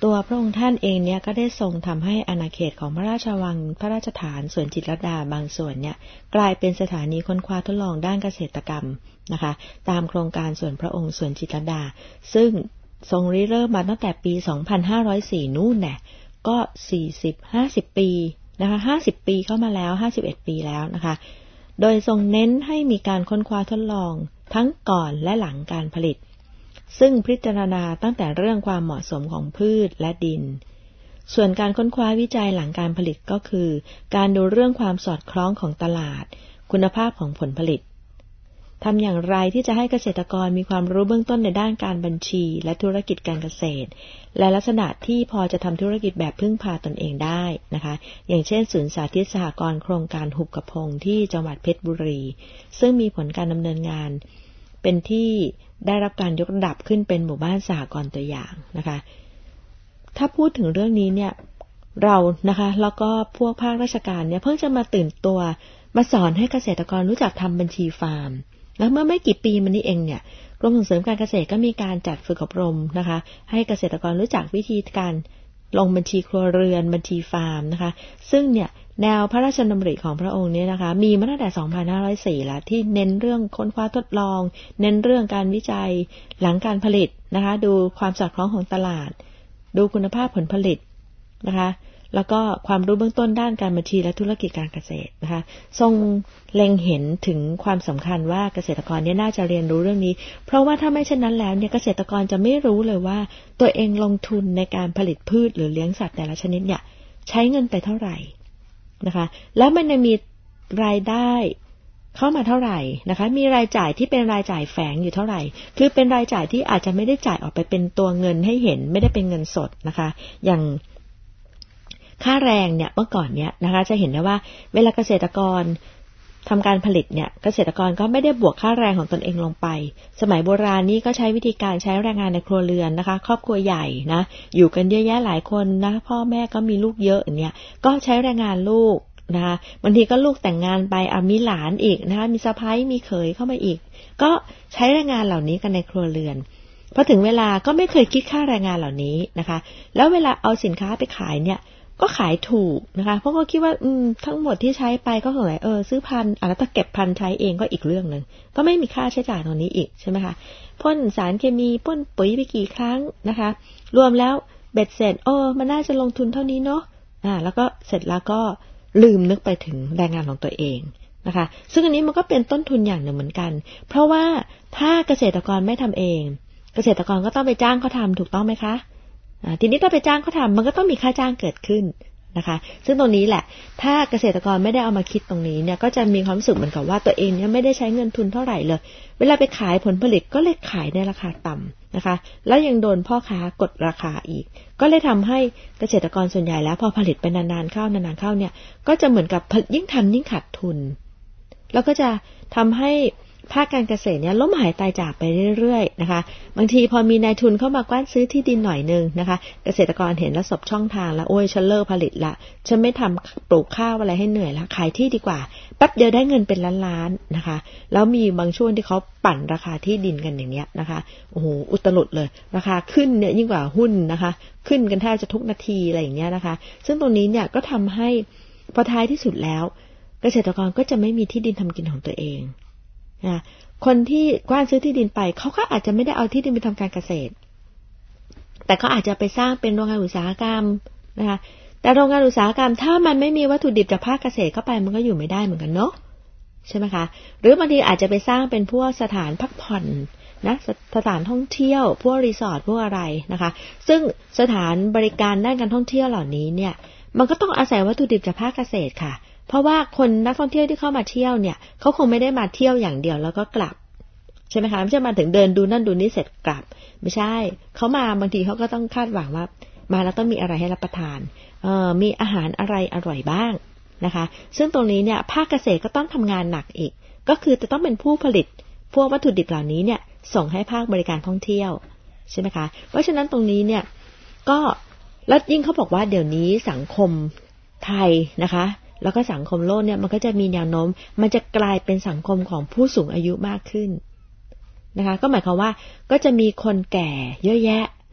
ตัวพระองค์ท่านเองเนี่ยก็ได้ทรงทำให้อาณาเขตของพระราชวังพระราชฐานสวนจิตรลดาบางส่วนเนี่ยกลายเป็นสถานีค้นคว้าทดลองด้านเกษตรกรรมนะคะตามโครงการสวนพระองค์สวนจิตรลดาซึ่งทรงริเริ่มมาตั้งแต่ปีสองพันห้าร้อยสี่นู่นแหละก็สี่สิบ ห้าสิบปีนะคะห้าสิบปีเข้ามาแล้วห้าสิบเอ็ดปีแล้วนะคะโดยทรงเน้นให้มีการค้นคว้าทดลองทั้งก่อนและหลังการผลิตซึ่งพิจารณาตั้งแต่เรื่องความเหมาะสมของพืชและดินส่วนการค้นคว้าวิจัยหลังการผลิตก็คือการดูเรื่องความสอดคล้องของตลาดคุณภาพของผลผลิตทำอย่างไรที่จะให้เกษตรกรมีความรู้เบื้องต้นในด้านการบัญชีและธุรกิจการเกษตรและลักษณะที่พอจะทำธุรกิจแบบพึ่งพาตนเองได้นะคะอย่างเช่นศูนย์สาธิตสหกรณ์โครงการหุบกระพงที่จังหวัดเพชรบุรีซึ่งมีผลการดำเนินงานเป็นที่ได้รับการยกระดับขึ้นเป็นหมู่บ้านสหกรณ์ตัวอย่างนะคะถ้าพูดถึงเรื่องนี้เนี่ยเรานะคะแล้วก็พวกภาคราชการเนี่ยเพิ่งจะมาตื่นตัวมาสอนให้เกษตรกรรู้จักทำบัญชีฟาร์มแล้วเมื่อไม่กี่ปีมานี้เองเนี่ยกรมส่งเสริมการเกษตรก็มีการจัดฝึกอบรมนะคะให้เกษตรกรรู้จักวิธีการลงบัญชีครัวเรือนบัญชีฟาร์มนะคะซึ่งเนี่ยแนวพระราชดำริของพระองค์นี้นะคะมีมาตั้งแต่สองพันห้าร้อยสี่แล้วที่เน้นเรื่องค้นคว้าทดลองเน้นเรื่องการวิจัยหลังการผลิตนะคะดูความสอดคล้องของตลาดดูคุณภาพผลผลิตนะคะแล้วก็ความรู้เบื้องต้นด้านการบัญชีและธุรกิจการเกษตรนะคะทรงเล็งเห็นถึงความสำคัญว่าเกษตรกรเนี่ยน่าจะเรียนรู้เรื่องนี้เพราะว่าถ้าไม่เช่นนั้นแล้วเนี่ยเกษตรกรจะไม่รู้เลยว่าตัวเองลงทุนในการผลิตพืชหรือเลี้ยงสัตว์แต่ละชนิดเนี่ยใช้เงินไปเท่าไหร่นะคะแล้วมันจะมีรายได้เข้ามาเท่าไหร่นะคะมีรายจ่ายที่เป็นรายจ่ายแฝงอยู่เท่าไหร่คือเป็นรายจ่ายที่อาจจะไม่ได้จ่ายออกไปเป็นตัวเงินให้เห็นไม่ได้เป็นเงินสดนะคะอย่างค่าแรงเนี่ยเมื่อก่อนเนี่ยนะคะจะเห็นได้ว่าเวลาเกษตรกรทำการผลิตเนี่ยเกษตรกรก็ไม่ได้บวกค่าแรงของตนเองลงไปสมัยโบราณนี่ก็ใช้วิธีการใช้แรงงานในครัวเรือนนะคะครอบครัวใหญ่นะอยู่กันเยอะแยะหลายคนนะพ่อแม่ก็มีลูกเยอะอย่างเงี้ยก็ใช้แรงงานลูกนะคะบางทีก็ลูกแต่งงานไปอ่ะมีหลานอีกนะคะมีสะใภ้มีเขยเข้ามาอีกก็ใช้แรงงานเหล่านี้กันในครัวเรือนพอถึงเวลาก็ไม่เคยคิดค่าแรงงานเหล่านี้นะคะแล้วเวลาเอาสินค้าไปขายเนี่ยก็ขายถูกนะคะเพราะก็คิดว่าอืมทั้งหมดที่ใช้ไปก็เท่าไหร่เออซื้อพันธุ์อ่ะแล้วถ้าเก็บพันธุ์ใช้เองก็อีกเรื่องนึงก็ไม่มีค่าใช้จ่ายตรงนี้อีกใช่ไหมคะพ่นสารเคมีพ่นปุ๋ยไปกี่ครั้งนะคะรวมแล้วเบ็ดเสร็จเออมันน่าจะลงทุนเท่านี้เนาะอ่าแล้วก็เสร็จแล้วก็ลืมนึกไปถึงแรงงานของตัวเองนะคะซึ่งอันนี้มันก็เป็นต้นทุนอย่างหนึ่งเหมือนกันเพราะว่าถ้าเกษตรกรไม่ทำเองเกษตรกรก็ต้องไปจ้างเขาทำถูกต้องไหมคะทีนี้ถ้าไปจ้างเขาทำมันก็ต้องมีค่าจ้างเกิดขึ้นนะคะซึ่งตรงนี้แหละถ้าเกษตรกรไม่ได้เอามาคิดตรงนี้เนี่ยก็จะมีความรู้สึกเหมือนกับว่าตัวเองเนี่ยไม่ได้ใช้เงินทุนเท่าไหร่เลยเวลาไปขายผลผลิตก็เลยขายในราคาต่ำนะคะแล้วยังโดนพ่อค้ากดราคาอีกก็เลยทำให้เกษตรกรส่วนใหญ่แล้วพอผลิตไปนานๆเข้านานๆเข้าเนี่ยก็จะเหมือนกับยิ่งทำยิ่งขาดทุนแล้วก็จะทำให้ภาคการเกษตรเนี่ยล้มหายตายจากไปเรื่อยๆนะคะบางทีพอมีนายทุนเข้ามากว้านซื้อที่ดินหน่อยนึงนะคะเกษตรกรเห็นแล้วสบช่องทางแล้วโอ้ยฉันเลิกผลิตละฉันไม่ทำปลูกข้าวอะไรให้เหนื่อยละขายที่ดีกว่าแป๊บเดียวได้เงินเป็นล้านๆนะคะแล้วมีบางช่วงที่เขาปั่นราคาที่ดินกันอย่างเนี้ยนะคะโอ้โหอุตลุดเลยราคาขึ้นเนี่ยยิ่งกว่าหุ้นนะคะขึ้นกันแทบจะทุกนาทีอะไรอย่างเงี้ยนะคะซึ่งตรงนี้เนี่ยก็ทำให้พอท้ายที่สุดแล้วเกษตรกรก็จะไม่มีที่ดินทำกินของตัวเองนะคนที่กว้านซื้อที่ดินไปเขาก็อาจจะไม่ได้เอาที่ดินไปทำการเกษตรแต่เขาอาจจะไปสร้างเป็นโรงงานอุตสาหกรรมนะคะแต่โรงงานอุตสาหกรรมถ้ามันไม่มีวัตถุดิบจากภาคเกษตรเข้าไปมันก็อยู่ไม่ได้เหมือนกันเนาะใช่ไหมคะหรือบางทีอาจจะไปสร้างเป็นพวกสถานพักผ่อนนะสถานท่องเที่ยวพวกรีสอร์ทพวกอะไรนะคะซึ่งสถานบริการด้านการท่องเที่ยวเหล่านี้เนี่ยมันก็ต้องอาศัยวัตถุดิบจากภาคเกษตรค่ะเพราะว่าคนนักท่องเที่ยวที่เข้ามาเที่ยวเนี่ยเขาคงไม่ได้มาเที่ยวอย่างเดียวแล้วก็กลับใช่ไหมคะไม่ใช่มาถึงเดินดูนั่นดูนี่เสร็จกลับไม่ใช่เขามาบางทีเขาก็ต้องคาดหวังว่ามาแล้วต้องมีอะไรให้รับประทานเอ่อมีอาหารอะไรอร่อยบ้างนะคะซึ่งตรงนี้เนี่ยภาคเกษตรก็ต้องทำงานหนักอีกก็คือจะต้องเป็นผู้ผลิตพวกวัตถุดิบเหล่านี้เนี่ยส่งให้ภาคบริการท่องเที่ยวใช่ไหมคะเพราะฉะนั้นตรงนี้เนี่ยก็แล้วยิ่งเขาบอกว่าเดี๋ยวนี้สังคมไทยนะคะแล้วก็สังคมโลกเนี่ยมันก็จะมีแนวโน้มมันจะกลายเป็นสังคมของผู้สูงอายุมากขึ้นนะคะก็หมายความว่าก็จะมีคนแก่เยอะแยะ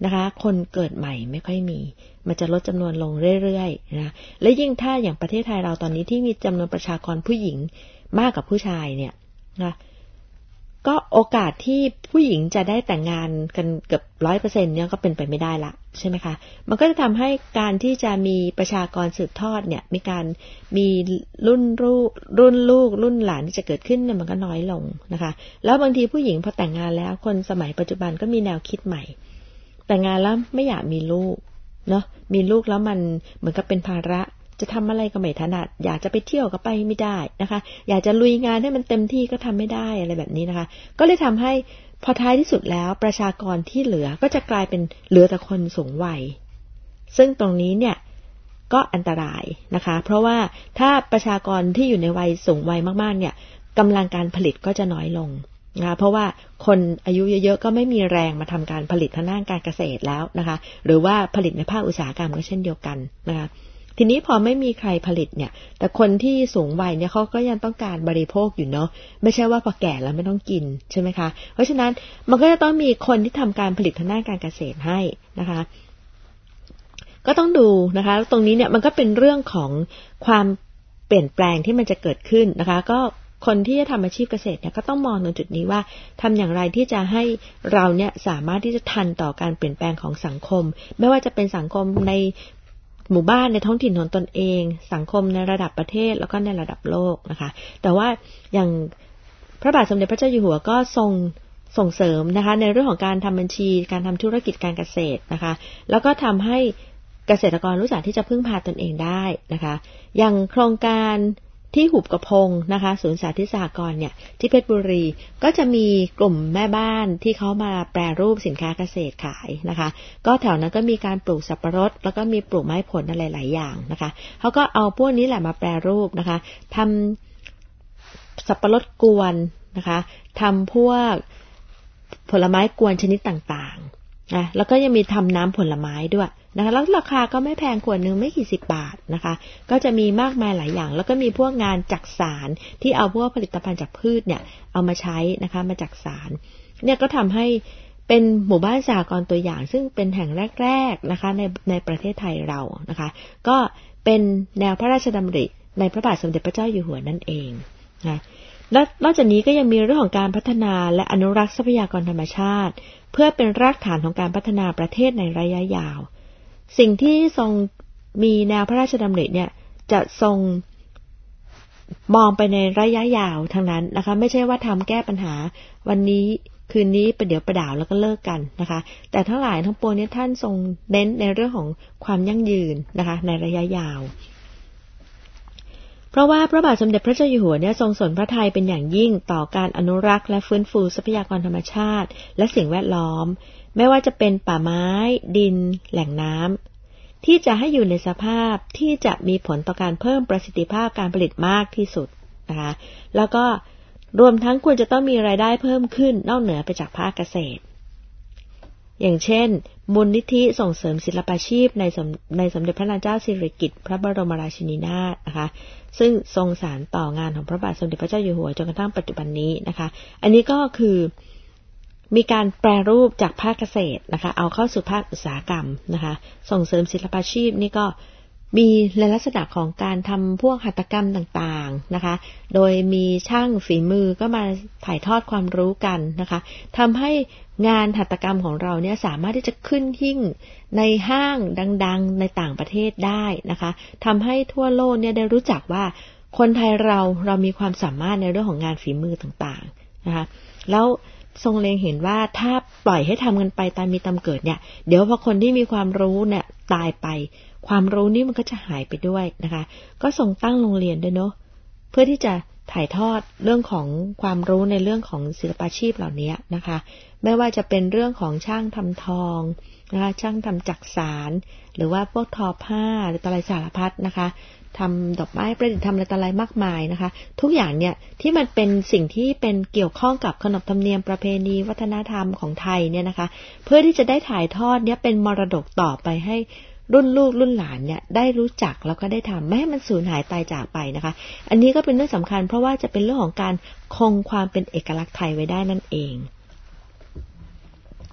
นะคะคนเกิดใหม่ไม่ค่อยมีมันจะลดจำนวนลงเรื่อยๆนะและยิ่งถ้าอย่างประเทศไทยเราตอนนี้ที่มีจำนวนประชากรผู้หญิงมากกว่าผู้ชายเนี่ยนะก็โอกาสที่ผู้หญิงจะได้แต่งงานกันเกือบร้อยเปอร์เซ็นต์เนี่ยก็เป็นไปไม่ได้ละใช่ไหมคะมันก็จะทำให้การที่จะมีประชากรสืบทอดเนี่ยมีการมีรุ่นลูกรุ่นลูกรุ่นหลานที่จะเกิดขึ้นเนี่ยมันก็น้อยลงนะคะแล้วบางทีผู้หญิงพอแต่งงานแล้วคนสมัยปัจจุบันก็มีแนวคิดใหม่แต่งงานแล้วไม่อยากมีลูกเนาะมีลูกแล้วมันเหมือนกับเป็นภาระจะทำอะไรก็ไม่ถนัดอยากจะไปเที่ยวก็ไปไม่ได้นะคะอยากจะลุยงานให้มันเต็มที่ก็ทำไม่ได้อะไรแบบนี้นะคะก็เลยทำให้พอท้ายที่สุดแล้วประชากรที่เหลือก็จะกลายเป็นเหลือแต่คนสูงวัยซึ่งตรงนี้เนี่ยก็อันตรายนะคะเพราะว่าถ้าประชากรที่อยู่ในวัยสูงวัยมากๆเนี่ยกำลังการผลิตก็จะน้อยลงนะคะเพราะว่าคนอายุเยอะๆก็ไม่มีแรงมาทำการผลิตทางด้านการเกษตรแล้วนะคะหรือว่าผลิตในภาคอุตสาหกรรมก็เช่นเดียวกันนะคะทีนี้พอไม่มีใครผลิตเนี่ยแต่คนที่สูงวัยเนี่ยเขาก็ยังต้องการบริโภคอยู่เนาะไม่ใช่ว่าพอแก่แล้วไม่ต้องกินใช่ไหมคะเพราะฉะนั้นมันก็จะต้องมีคนที่ทำการผลิตทางด้านการเกษตรให้นะคะก็ต้องดูนะคะตรงนี้เนี่ยมันก็เป็นเรื่องของความเปลี่ยนแปลงที่มันจะเกิดขึ้นนะคะก็คนที่จะทำอาชีพเกษตรเนี่ยก็ต้องมองตรงจุดนี้ว่าทำอย่างไรที่จะให้เราเนี่ยสามารถที่จะทันต่อการเปลี่ยนแปลงของสังคมไม่ว่าจะเป็นสังคมในหมู่บ้านในท้องถิ่นของตนเองสังคมในระดับประเทศแล้วก็ในระดับโลกนะคะแต่ว่าอย่างพระบาทสมเด็จพระเจ้าอยู่หัวก็ทรงส่งเสริมนะคะในเรื่องของการทำบัญชีการทำธุรกิจการเกษตรนะคะแล้วก็ทำให้เกษตรกรรู้จักที่จะพึ่งพาตนเองได้นะคะอย่างโครงการที่หุบกระพงนะคะศูนย์สาธิตสหกรณ์เนี่ยที่เพชรบุรีก็จะมีกลุ่มแม่บ้านที่เขามาแปรรูปสินค้าเกษตรขายนะคะก็แถวนั้นก็มีการปลูกสับปะรดแล้วก็มีปลูกไม้ผลอะไรหลายอย่างนะคะเขาก็เอาพวกนี้แหละมาแปรรูปนะคะทำสับปะรดกวนนะคะทำพวกผลไม้กวนชนิดต่างๆนะแล้วก็ยังมีทำน้ำผลไม้ด้วยนะคะแล้วราคาก็ไม่แพงขวดนึงไม่กี่สิบบาทนะคะก็จะมีมากมายหลายอย่างแล้วก็มีพวกงานจักสานที่เอาพวกผลิตภัณฑ์จากพืชเนี่ยเอามาใช้นะคะมาจักสานเนี่ยก็ทำให้เป็นหมู่บ้านสหกรณ์ตัวอย่างซึ่งเป็นแห่งแรกๆนะคะในในประเทศไทยเรานะคะก็เป็นแนวพระราชดำริในพระบาทสมเด็จพระเจ้าอยู่หัวนั่นเองนะและนอกจากนี้ก็ยังมีเรื่องของการพัฒนาและอนุรักษ์ทรัพยากรธรรมชาติเพื่อเป็นรากฐานของการพัฒนาประเทศในระยะยาวสิ่งที่ทรงมีแนวพระราชดำริเนี่ยจะทรงมองไปในระยะยาวทั้งนั้นนะคะไม่ใช่ว่าทำแก้ปัญหาวันนี้คืนนี้ประเดี๋ยวประดาวแล้วก็เลิกกันนะคะแต่ทั้งหลายทั้งปวงนี้ท่านทรงเน้นในเรื่องของความยั่งยืนนะคะในระยะยาวเพราะว่าพระบาทสมเด็จพระเจ้าอยู่หัวเนี่ยทรงสนพระทัยเป็นอย่างยิ่งต่อการอนุรักษ์และฟื้นฟูทรัพยากรธรรมชาติและสิ่งแวดล้อมไม่ว่าจะเป็นป่าไม้ดินแหล่งน้ำที่จะให้อยู่ในสภาพที่จะมีผลต่อการเพิ่มประสิทธิภาพการผลิตมากที่สุดนะคะแล้วก็รวมทั้งควรจะต้องมีรายได้เพิ่มขึ้นนอกเหนือไปจากภาคเกษตรอย่างเช่นมูลนิธิส่งเสริมศิลปาชีพในสมในสมเด็จพระนางเจ้าสิริกิติ์พระบรมราชินีนาถนะคะซึ่งทรงสานต่องานของพระบาทสมเด็จพระเจ้าอยู่หัวจนกระทั่งปัจจุบันนี้นะคะอันนี้ก็คือมีการแปรรูปจากภาคเกษตรนะคะเอาเข้าสู่ภาคอุตสาหกรรมนะคะส่งเสริมศิลปาชีพนี่ก็มีในลักษณะของการทำพวกหัตถกรรมต่างๆนะคะโดยมีช่างฝีมือก็มาถ่ายทอดความรู้กันนะคะทำให้งานหัตถกรรมของเราเนี่ยสามารถที่จะขึ้นหิ้งในห้างดังๆในต่างประเทศได้นะคะทำให้ทั่วโลกเนี่ยได้รู้จักว่าคนไทยเราเรามีความสามารถในเรื่องของงานฝีมือต่างๆนะคะแล้วทรงเล็งเห็นว่าถ้าปล่อยให้ทำกันไปตามมีตามเกิดเนี่ยเดี๋ยวพอคนที่มีความรู้เนี่ยตายไปความรู้นี่มันก็จะหายไปด้วยนะคะก็ทรงตั้งโรงเรียนด้วยเนาะเพื่อที่จะถ่ายทอดเรื่องของความรู้ในเรื่องของศิลปาชีพเหล่านี้นะคะไม่ว่าจะเป็นเรื่องของช่างทำทองนะคะช่างทำจักสานหรือว่าพวกทอผ้าหรืออะไรสารพัดนะคะทำดอกไม้ประดิษฐ์ทำอะไรต่ออะไรมากมายนะคะทุกอย่างเนี่ยที่มันเป็นสิ่งที่เป็นเกี่ยวข้องกับขนบธรรมเนียมประเพณีวัฒนธรรมของไทยเนี่ยนะคะเพื่อที่จะได้ถ่ายทอดเนี่ยเป็นมรดกต่อไปให้รุ่นลูกรุ่นหลานเนี่ยได้รู้จักแล้วก็ได้ทำไม่ให้มันสูญหายตายจากไปนะคะอันนี้ก็เป็นเรื่องสำคัญเพราะว่าจะเป็นเรื่องของการคงความเป็นเอกลักษณ์ไทยไว้ได้นั่นเอง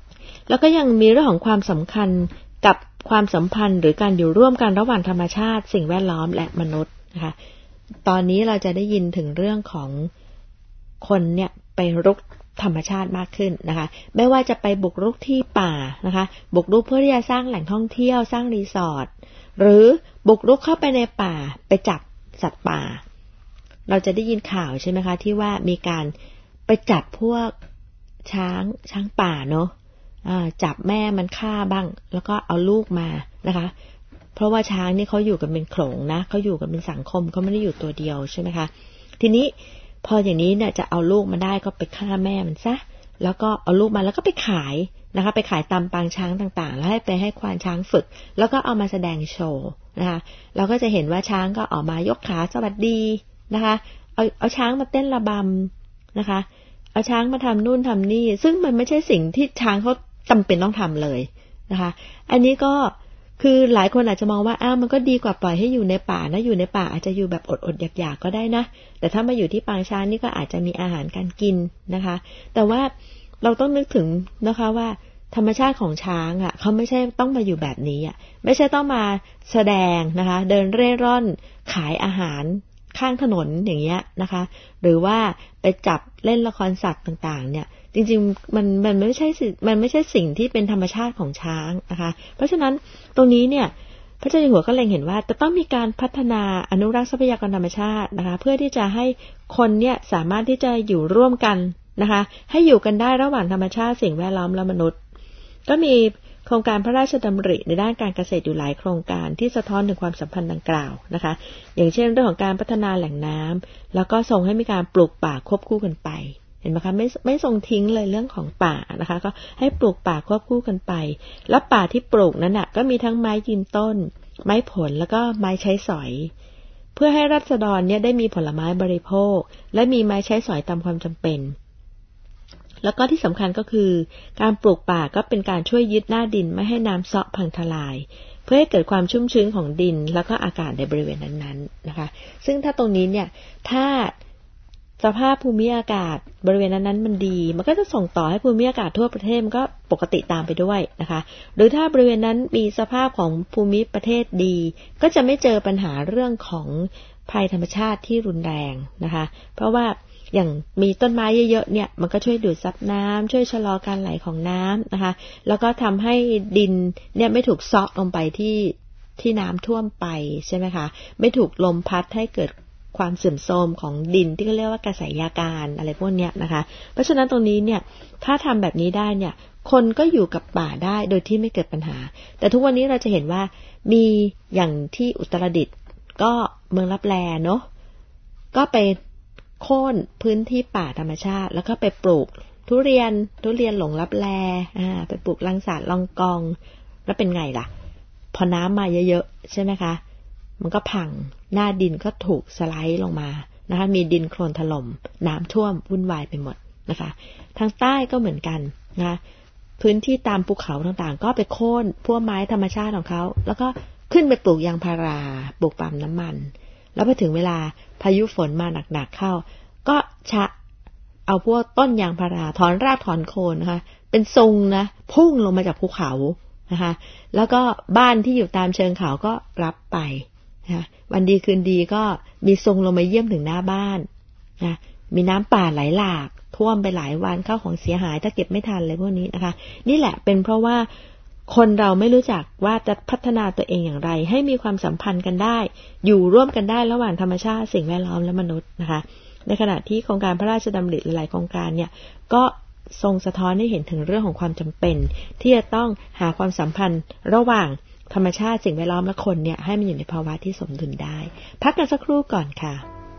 แล้วก็ยังมีเรื่องของความสำคัญกับความสัมพันธ์หรือการอยู่ร่วมกันระหว่างธรรมชาติสิ่งแวดล้อมและมนุษย์นะคะตอนนี้เราจะได้ยินถึงเรื่องของคนเนี่ยไปรุกธรรมชาติมากขึ้นนะคะไม่ว่าจะไปบุกรุกที่ป่านะคะบุกรุกเพื่อที่จะสร้างแหล่งท่องเที่ยวสร้างรีสอร์ทหรือบุกรุกเข้าไปในป่าไปจับสัตว์ป่าเราจะได้ยินข่าวใช่ไหมคะที่ว่ามีการไปจับพวกช้างช้างป่าเนาะจับแม่มันฆ่าบ้างแล้วก็เอาลูกมานะคะเพราะว่าช้างนี่เขาอยู่กันเป็นโขลงนะเขาอยู่กันเป็นสังคมเขาไม่ได้อยู่ตัวเดียวใช่ไหมคะทีนี้พออย่างนี้เนี่ยจะเอาลูกมาได้ก็ไปฆ่าแม่มันซะแล้วก็เอาลูกมาแล้วก็ไปขายนะคะไปขายตามปางช้างต่างๆแล้วให้ไปให้ควานช้างฝึกแล้วก็เอามาแสดงโชว์นะคะเราก็จะเห็นว่าช้างก็ออกมายกขาสวัสดีนะคะเอาเอาช้างมาเต้นระบำนะคะเอาช้างมาทำนู่นทำนี่ซึ่งมันไม่ใช่สิ่งที่ช้างเขาจำเป็นต้องทำเลยนะคะอันนี้ก็คือหลายคนอาจจะมองว่าอ้าวมันก็ดีกว่าปล่อยให้อยู่ในป่านะอยู่ในป่าอาจจะอยู่แบบอดๆอยากๆก็ได้นะแต่ถ้ามาอยู่ที่ปางช้างนี่ก็อาจจะมีอาหารการกินนะคะแต่ว่าเราต้องนึกถึงนะคะว่าธรรมชาติของช้างอ่ะเขาไม่ใช่ต้องมาอยู่แบบนี้อ่ะไม่ใช่ต้องมาแสดงนะคะเดินเร่ร่อนขายอาหารข้างถนนอย่างเงี้ยนะคะหรือว่าไปจับเล่นละครสัตว์ต่างๆเนี่ยจริงๆมันมันไม่ใช่มันไม่ใช่สิ่งที่เป็นธรรมชาติของช้างนะคะเพราะฉะนั้นตรงนี้เนี่ยพระเจ้าอยู่หัวก็เล็งเห็นว่าจะต้องมีการพัฒนาอนุรักษ์ทรัพยากรธรรมชาตินะคะเพื่อที่จะให้คนเนี่ยสามารถที่จะอยู่ร่วมกันนะคะให้อยู่กันได้ระหว่างธรรมชาติสิ่งแวดล้อมและมนุษย์ก็มีโครงการพระราชดำริในด้านการเกษตรอยู่หลายโครงการที่สะท้อนถึงความสัมพันธ์ดังกล่าวนะคะอย่างเช่นเรื่องของการพัฒนาแหล่งน้ำแล้วก็ส่งให้มีการปลูกป่าควบคู่กันไปเห็นไหมคะไม่ไม่ทรงทิ้งเลยเรื่องของป่านะคะก็ให้ปลูกป่าควบคู่กันไปแล้วป่าที่ปลูกนั้นน่ะก็มีทั้งไม้ยืนต้นไม้ผลแล้วก็ไม้ใช้สอยเพื่อให้ราษฎรเนี่ยได้มีผลไม้บริโภคและมีไม้ใช้สอยตามความจำเป็นแล้วก็ที่สำคัญก็คือการปลูกป่าก็เป็นการช่วยยึดหน้าดินไม่ให้น้ำเซาะพังทลายเพื่อให้เกิดความชุ่มชื้นของดินแล้วก็อากาศในบริเวณนั้นๆนะคะซึ่งถ้าตรงนี้เนี่ยถ้าสภาพภูมิอากาศบริเวณนั้นๆมันดีมันก็จะส่งต่อให้ภูมิอากาศทั่วประเทศมันก็ปกติตามไปด้วยนะคะหรือถ้าบริเวณนั้นมีสภาพของภูมิประเทศดีก็จะไม่เจอปัญหาเรื่องของภัยธรรมชาติที่รุนแรงนะคะเพราะว่าอย่างมีต้นไม้เยอะๆเนี่ยมันก็ช่วยดูดซับน้ำช่วยชะลอการไหลของน้ำนะคะแล้วก็ทำให้ดินเนี่ยไม่ถูกเซาะลงไปที่ที่น้ำท่วมไปใช่ไหมคะไม่ถูกลมพัดให้เกิดความเสื่อมโทรมของดินที่เขาเรียกว่ากระแสยาการอะไรพวกเนี้ยนะคะเพราะฉะนั้นตรงนี้เนี่ยถ้าทำแบบนี้ได้เนี่ยคนก็อยู่กับป่าได้โดยที่ไม่เกิดปัญหาแต่ทุกวันนี้เราจะเห็นว่ามีอย่างที่อุตรดิตถ์ก็เมืองลับแลเนาะก็ไปโค่นพื้นที่ป่าธรรมชาติแล้วก็ไปปลูกทุเรียนทุเรียนหลงลับแลอ่าไปปลูกลังสาดลองกองแล้วเป็นไงล่ะพอน้ำมาเยอะๆใช่ไหมคะมันก็พังหน้าดินก็ถูกสไลด์ลงมานะคะมีดินโคลนถล่มน้ำท่วมวุ่นวายไปหมดนะคะทางใต้ก็เหมือนกันนะคะพื้นที่ตามภูเขาต่างๆก็ไปโค่นพวกไม้ธรรมชาติของเขาแล้วก็ขึ้นไปปลูกยางพาราปลูกปาล์มน้ำมันแล้วพอถึงเวลาพายุฝนมาหนักๆเข้าก็ชะเอาพวกต้นยางพาราถอนรากถอนโคนนะคะเป็นทรงนะพุ่งลงมาจากภูเขานะคะแล้วก็บ้านที่อยู่ตามเชิงเขาก็รับไปนะวันดีคืนดีก็มีทรงลงมาเยี่ยมถึงหน้าบ้านนะมีน้ำป่าไหลหลากท่วมไปหลายวันข้าวของเสียหายถ้าเก็บไม่ทันเลยพวกนี้นะคะนี่แหละเป็นเพราะว่าคนเราไม่รู้จักว่าจะพัฒนาตัวเองอย่างไรให้มีความสัมพันธ์กันได้อยู่ร่วมกันได้ระหว่างธรรมชาติสิ่งแวดล้อมและมนุษย์นะคะในขณะที่โครงการพระราชดำริหลายๆโครงการเนี่ยก็ทรงสะท้อนให้เห็นถึงเรื่องของความจำเป็นที่จะต้องหาความสัมพันธ์ระหว่างธรรมชาติสิ่งแวดล้อมและคนเนี่ยให้มันอยู่ในภาวะที่สมดุลได้พักกันสักครู่ก่อนค่ะ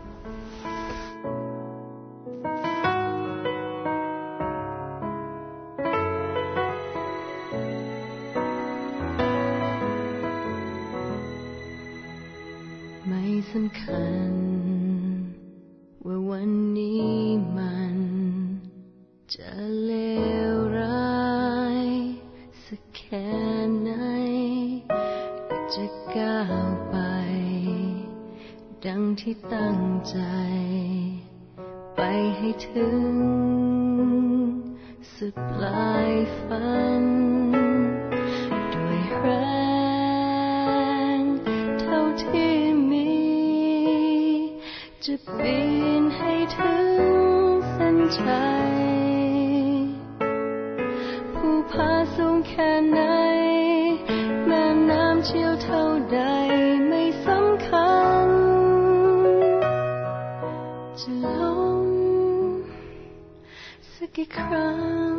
สำคัญว่าวันนี้มันจะเลวร้ายสักแค่ไหนจะก้าวไปดังที่ตั้งใจไปให้ถึงสสุดปลายฝันด้วยแรงเท่าที่มีจะปีนให้ถึงเส้นชัยผู้พาสูงแค่ไหนแม่น้ำเชี่ยวเท่าใดไม่สำคัญจะล้มสักกี่ครั้ง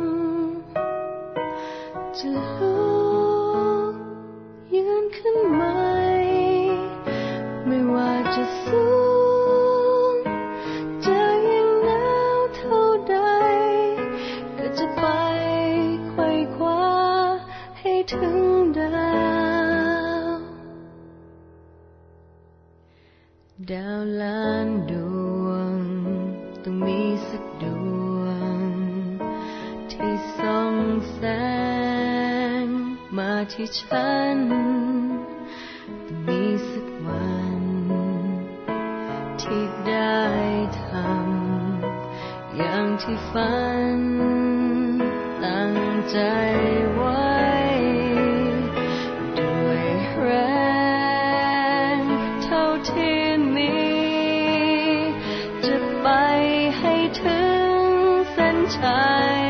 จะลุกยืนขึ้นไหมไม่ว่าจะสูงจะยิ่งหนาวเท่าใดก็จะไปไขว่คว้าให้ถึงดาวดาวล้านดวงต้องมีสักดวงที่ส่องแสงมาที่ฉันต้องมีสักวันที่ได้ทำอย่างที่ฝันตั้งใจไว้ด้วยแรงเท่าที่มีจะไปให้ถึงเส้นชัย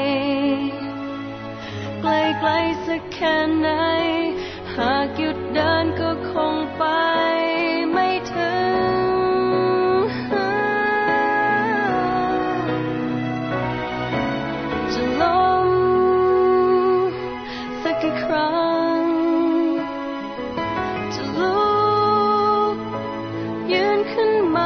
ไกลๆสักแค่ไหนหากหยุดเดินก็คงไปไม่ถึงจะล้มสักกี่ครั้งจะลุกยืนขึ้นไหม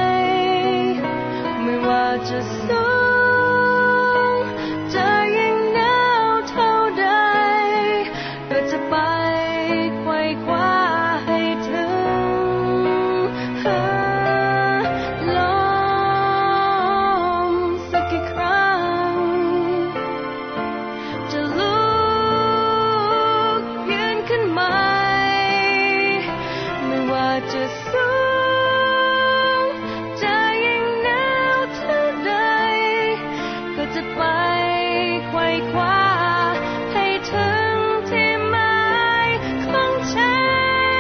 ไม่ว่าจะสูงจะยิ่งหนาวเท่าใดก็จะไปไขว่คว้าให้ถึงล้มสักกี่ครั้งจะลุกยืนขึ้นไหมไม่ว่าจะสูงจะยิ่งหนาวเท่าใดก็จะไปไขว่คว้าให้ถึงที่หมายของฉัน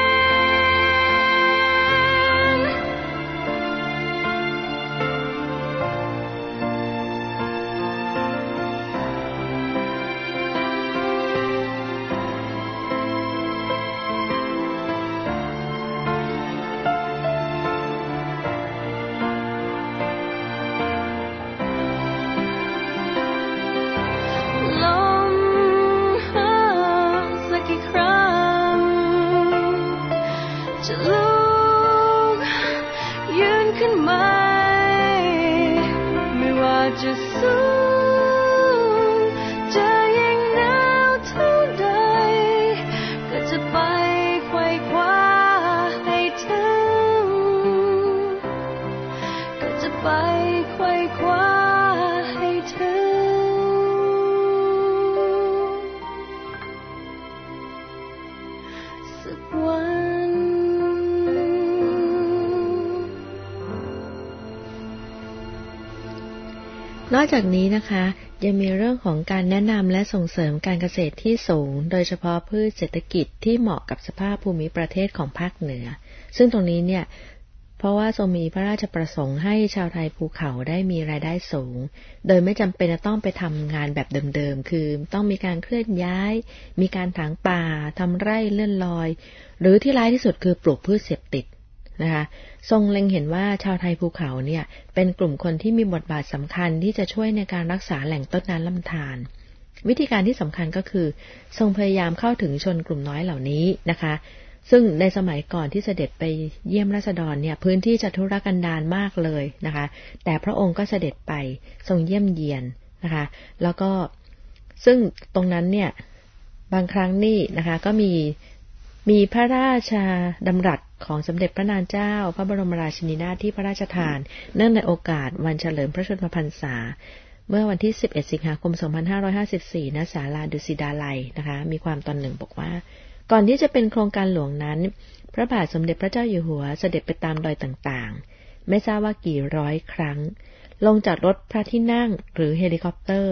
ล้มสักกี่ครั้งจะลุกยืนขึ้นไหมไม่ว่าจะสูงจะยิ่งหนาวเท่าใดก็จะไปไขว่คว้าให้ถึงก็จะไปไขว่คว้าให้ถึงสักวันนอกจากนี้นะคะยังมีเรื่องของการแนะนำและส่งเสริมการเกษตรที่สูงโดยเฉพาะพืชเศรษฐกิจที่เหมาะกับสภาพภูมิประเทศของภาคเหนือซึ่งตรงนี้เนี่ยเพราะว่าทรงมีพระราชประสงค์ให้ชาวไทยภูเขาได้มีรายได้สูงโดยไม่จำเป็นจะต้องไปทำงานแบบเดิมๆคือต้องมีการเคลื่อนย้ายมีการถางป่าทำไร่เลื่อนลอยหรือที่ร้ายที่สุดคือปลูกพืชเสพติดนะคะทรงเล็งเห็นว่าชาวไทยภูเขาเนี่ยเป็นกลุ่มคนที่มีบทบาทสำคัญที่จะช่วยในการรักษาแหล่งต้นน้ำลำธารวิธีการที่สำคัญก็คือทรงพยายามเข้าถึงชนกลุ่มน้อยเหล่านี้นะคะซึ่งในสมัยก่อนที่เสด็จไปเยี่ยมราษฎรเนี่ยพื้นที่จะทุรกันดารมากเลยนะคะแต่พระองค์ก็เสด็จไปทรงเยี่ยมเยียนนะคะแล้วก็ซึ่งตรงนั้นเนี่ยบางครั้งนี่นะคะก็มีมีพระราชดำรัสของสมเด็จพระนางเจ้าพระบรมราชินีนาถที่พระราชทานเนื่องในโอกาสวันเฉลิมพระชนมพรรษาเมื่อวันที่สิบเอ็ดสิงหาคมสองพันห้าร้อยห้าสิบสี่ณศาลาดุสิตาลัยนะคะมีความตอนหนึ่งบอกว่าก่อนที่จะเป็นโครงการหลวงนั้นพระบาทสมเด็จพระเจ้าอยู่หัวเสด็จไปตามดอยต่างๆไม่ทราบว่ากี่ร้อยครั้งลงจากรถพระที่นั่งหรือเฮลิคอปเตอร์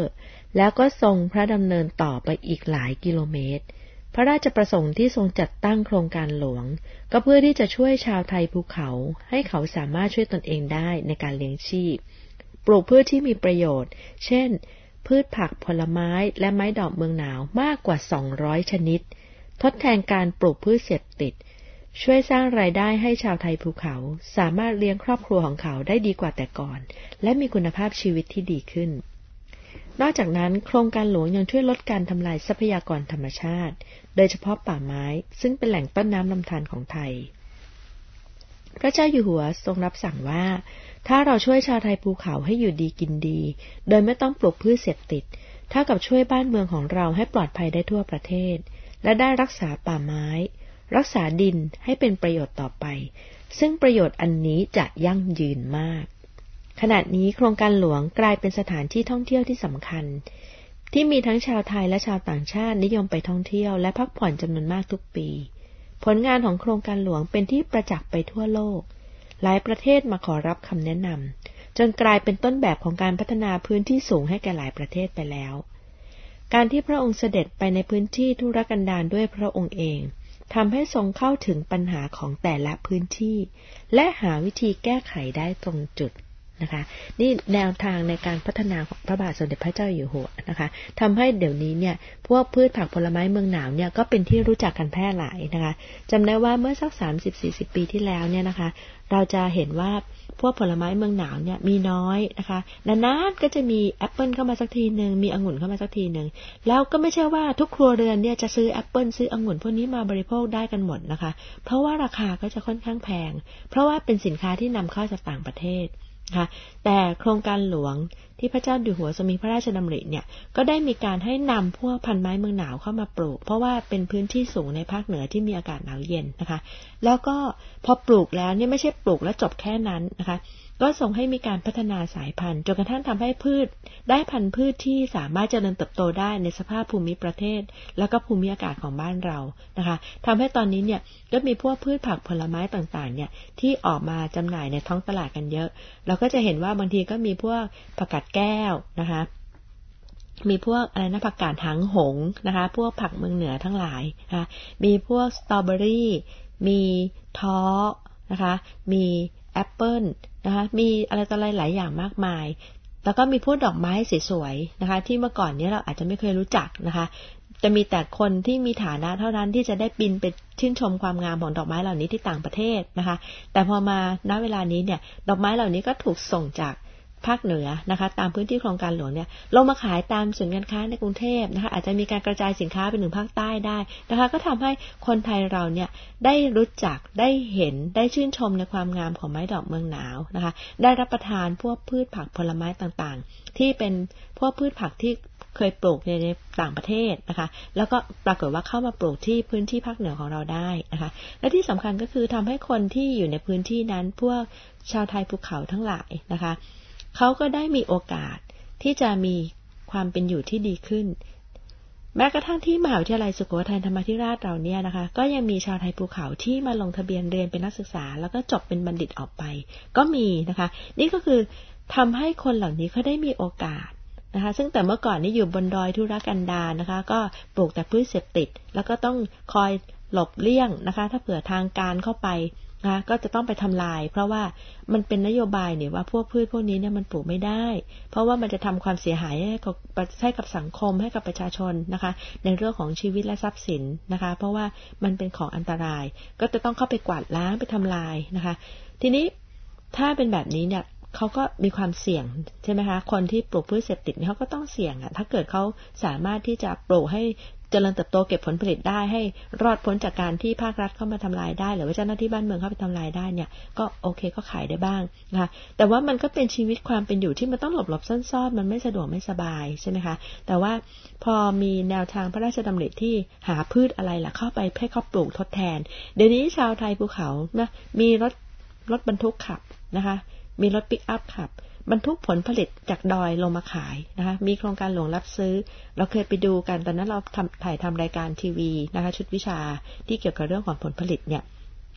แล้วก็ทรงพระดำเนินต่อไปอีกหลายกิโลเมตรพระราชประสงค์ที่ทรงจัดตั้งโครงการหลวงก็เพื่อที่จะช่วยชาวไทยภูเขาให้เขาสามารถช่วยตนเองได้ในการเลี้ยงชีพปลูกพืชที่มีประโยชน์เช่นพืชผักผลไม้และไม้ดอกเมืองหนาวมากกว่าสองร้อยชนิดทดแทนการปลูกพืชเสพติดช่วยสร้างรายได้ให้ชาวไทยภูเขาสามารถเลี้ยงครอบครัวของเขาได้ดีกว่าแต่ก่อนและมีคุณภาพชีวิตที่ดีขึ้นนอกจากนั้นโครงการหลวงยังช่วยลดการทำลายทรัพยากรธรรมชาติโดยเฉพาะป่าไม้ซึ่งเป็นแหล่งต้นน้ำลำธารของไทยพระเจ้าอยู่หัวทรงรับสั่งว่าถ้าเราช่วยชาวไทยภูเขาให้อยู่ดีกินดีโดยไม่ต้องปลูกพืชเสพติดเท่ากับช่วยบ้านเมืองของเราให้ปลอดภัยได้ทั่วประเทศและได้รักษาป่าไม้รักษาดินให้เป็นประโยชน์ต่อไปซึ่งประโยชน์อันนี้จะยั่งยืนมากขณะนี้โครงการหลวงกลายเป็นสถานที่ท่องเที่ยวที่สำคัญที่มีทั้งชาวไทยและชาวต่างชาตินิยมไปท่องเที่ยวและพักผ่อนจำนวนมากทุกปีผลงานของโครงการหลวงเป็นที่ประจักษ์ไปทั่วโลกหลายประเทศมาขอรับคำแนะนำจนกลายเป็นต้นแบบของการพัฒนาพื้นที่สูงให้แก่หลายประเทศไปแล้วการที่พระองค์เสด็จไปในพื้นที่ทุรกันดารด้วยพระองค์เองทำให้ทรงเข้าถึงปัญหาของแต่ละพื้นที่และหาวิธีแก้ไขได้ตรงจุดนะคะนี่แนวทางในการพัฒนาของพระบาทสมเด็จพระเจ้าอยู่หัวนะคะทำให้เดี๋ยวนี้เนี่ยพวกพืชผักผลไม้เมืองหนาวเนี่ยก็เป็นที่รู้จักกันแพร่หลายนะคะจำได้ว่าเมื่อสัก สามสิบถึงสี่สิบ ปีที่แล้วเนี่ยนะคะเราจะเห็นว่าพวกผลไม้เมืองหนาวเนี่ยมีน้อยนะคะนานๆก็จะมีแอปเปิลเข้ามาสักทีนึงมีองุ่นเข้ามาสักทีนึงแล้วก็ไม่ใช่ว่าทุกครัวเรือนเนี่ยจะซื้อแอปเปิลซื้อองุ่นพวกนี้มาบริโภคได้กันหมดนะคะเพราะว่าราคาก็จะค่อนข้างแพงเพราะว่าเป็นสินค้าที่นำเข้าจากต่างประเทศค่ะแต่โครงการหลวงที่พระเจ้าอยู่หัวทรงมีพระราชดำริเนี่ยก็ได้มีการให้นำพวกพันไม้เมืองหนาวเข้ามาปลูกเพราะว่าเป็นพื้นที่สูงในภาคเหนือที่มีอากาศหนาวเย็นนะคะแล้วก็พอปลูกแล้วเนี่ยไม่ใช่ปลูกแล้วจบแค่นั้นนะคะก็ส่งให้มีการพัฒนาสายพันธุ์จนกระทั่งทำให้พืชได้พันธุ์พืชที่สามารถเจริญเติบโตได้ในสภาพภูมิประเทศแล้วก็ภูมิอากาศของบ้านเรานะคะทำให้ตอนนี้เนี่ยก็มีพวกพืชผักผลไม้ต่างๆเนี่ยที่ออกมาจำหน่ายในท้องตลาดกันเยอะเราก็จะเห็นว่าบางทีก็มีพวกผักกาดแก้วนะคะมีพวกอะไรนะผักกาดหางหงนะคะพวกผักเมืองเหนือทั้งหลายนะคะมีพวกสตรอเบอรี่มีท้อนะคะมีแอปเปิ้ลนะคะมีอะไรต่ออะไรหลายอย่างมากมายแล้วก็มีพวกดอกไม้สวยๆนะคะที่เมื่อก่อนนี้เราอาจจะไม่เคยรู้จักนะคะจะมีแต่คนที่มีฐานะเท่านั้นที่จะได้บินไปชื่นชมความงามของดอกไม้เหล่านี้ที่ต่างประเทศนะคะแต่พอมาณเวลานี้เนี่ยดอกไม้เหล่านี้ก็ถูกส่งจากภาคเหนือนะคะตามพื้นที่โครงการหลวงเนี่ยลงมาขายตามศูนย์การค้าในกรุงเทพนะคะอาจจะมีการกระจายสินค้าไปถึงภาคใต้ได้นะคะก็ทำให้คนไทยเราเนี่ยได้รู้จักได้เห็นได้ชื่นชมในความงามของไม้ดอกเมืองหนาวนะคะได้รับประทานพวกพืชผักผลไม้ต่างๆที่เป็นพวกพืชผักที่เคยปลูกในต่างประเทศนะคะแล้วก็ปรากฏว่าเข้ามาปลูกที่พื้นที่ภาคเหนือของเราได้นะคะและที่สำคัญก็คือทำให้คนที่อยู่ในพื้นที่นั้นพวกชาวไทยภูเขาทั้งหลายนะคะเขาก็ได้มีโอกาสที่จะมีความเป็นอยู่ที่ดีขึ้นแม้กระทั่งที่มหาวิทยาลัยสุโขทัยธรรมาธิราชเราเนี่ยนะคะก็ยังมีชาวไทยภูเขาที่มาลงทะเบียนเรียนเป็นนักศึกษาแล้วก็จบเป็นบัณฑิตออกไปก็มีนะคะนี่ก็คือทำให้คนเหล่านี้เขาได้มีโอกาสนะคะซึ่งแต่เมื่อก่อนนี่อยู่บนดอยทุรกันดารนะคะก็ปลูกแต่พืชเสพติดแล้วก็ต้องคอยหลบเลี่ยงนะคะถ้าเผื่อทางการเข้าไปนะก็จะต้องไปทำลายเพราะว่ามันเป็นนโยบายเนี่ยว่าพวกพืชพวกนี้เนี่ยมันปลูกไม่ได้เพราะว่ามันจะทำความเสียหายให้กับให้กับสังคมให้กับประชาชนนะคะในเรื่องของชีวิตและทรัพย์สินนะคะเพราะว่ามันเป็นของอันตรายก็จะต้องเข้าไปกวาดล้างไปทำลายนะคะทีนี้ถ้าเป็นแบบนี้เนี่ยเขาก็มีความเสี่ยงใช่ไหมคะคนที่ปลูกพืชเสพติดเขาก็ต้องเสี่ยงอ่ะถ้าเกิดเขาสามารถที่จะปลูกให้เจริญเติบโตเก็บผลผลิตได้ให้รอดพ้นจากการที่ภาครัฐเข้ามาทำลายได้หรือว่าเจ้าหน้าที่บ้านเมืองเข้าไปทำลายได้เนี่ยก็โอเคก็ขายได้บ้างนะคะแต่ว่ามันก็เป็นชีวิตความเป็นอยู่ที่มันต้องหลบๆซ่อนๆมันไม่สะดวกไม่สบายใช่ไหมคะแต่ว่าพอมีแนวทางพระราชดำริที่หาพืชอะไรล่ะเข้าไปให้เขาปลูกทดแทนเดี๋ยวนี้ชาวไทยภูเขานะมีรถรถบรรทุกขับนะคะมีรถปิกอัพขับบรรทุกผลผลิตจากดอยลงมาขายนะคะมีโครงการหลวงรับซื้อเราเคยไปดูกันตอนนั้นเราทำถ่ายทำรายการทีวีนะคะชุดวิชาที่เกี่ยวกับเรื่องของผลผลิตเนี่ย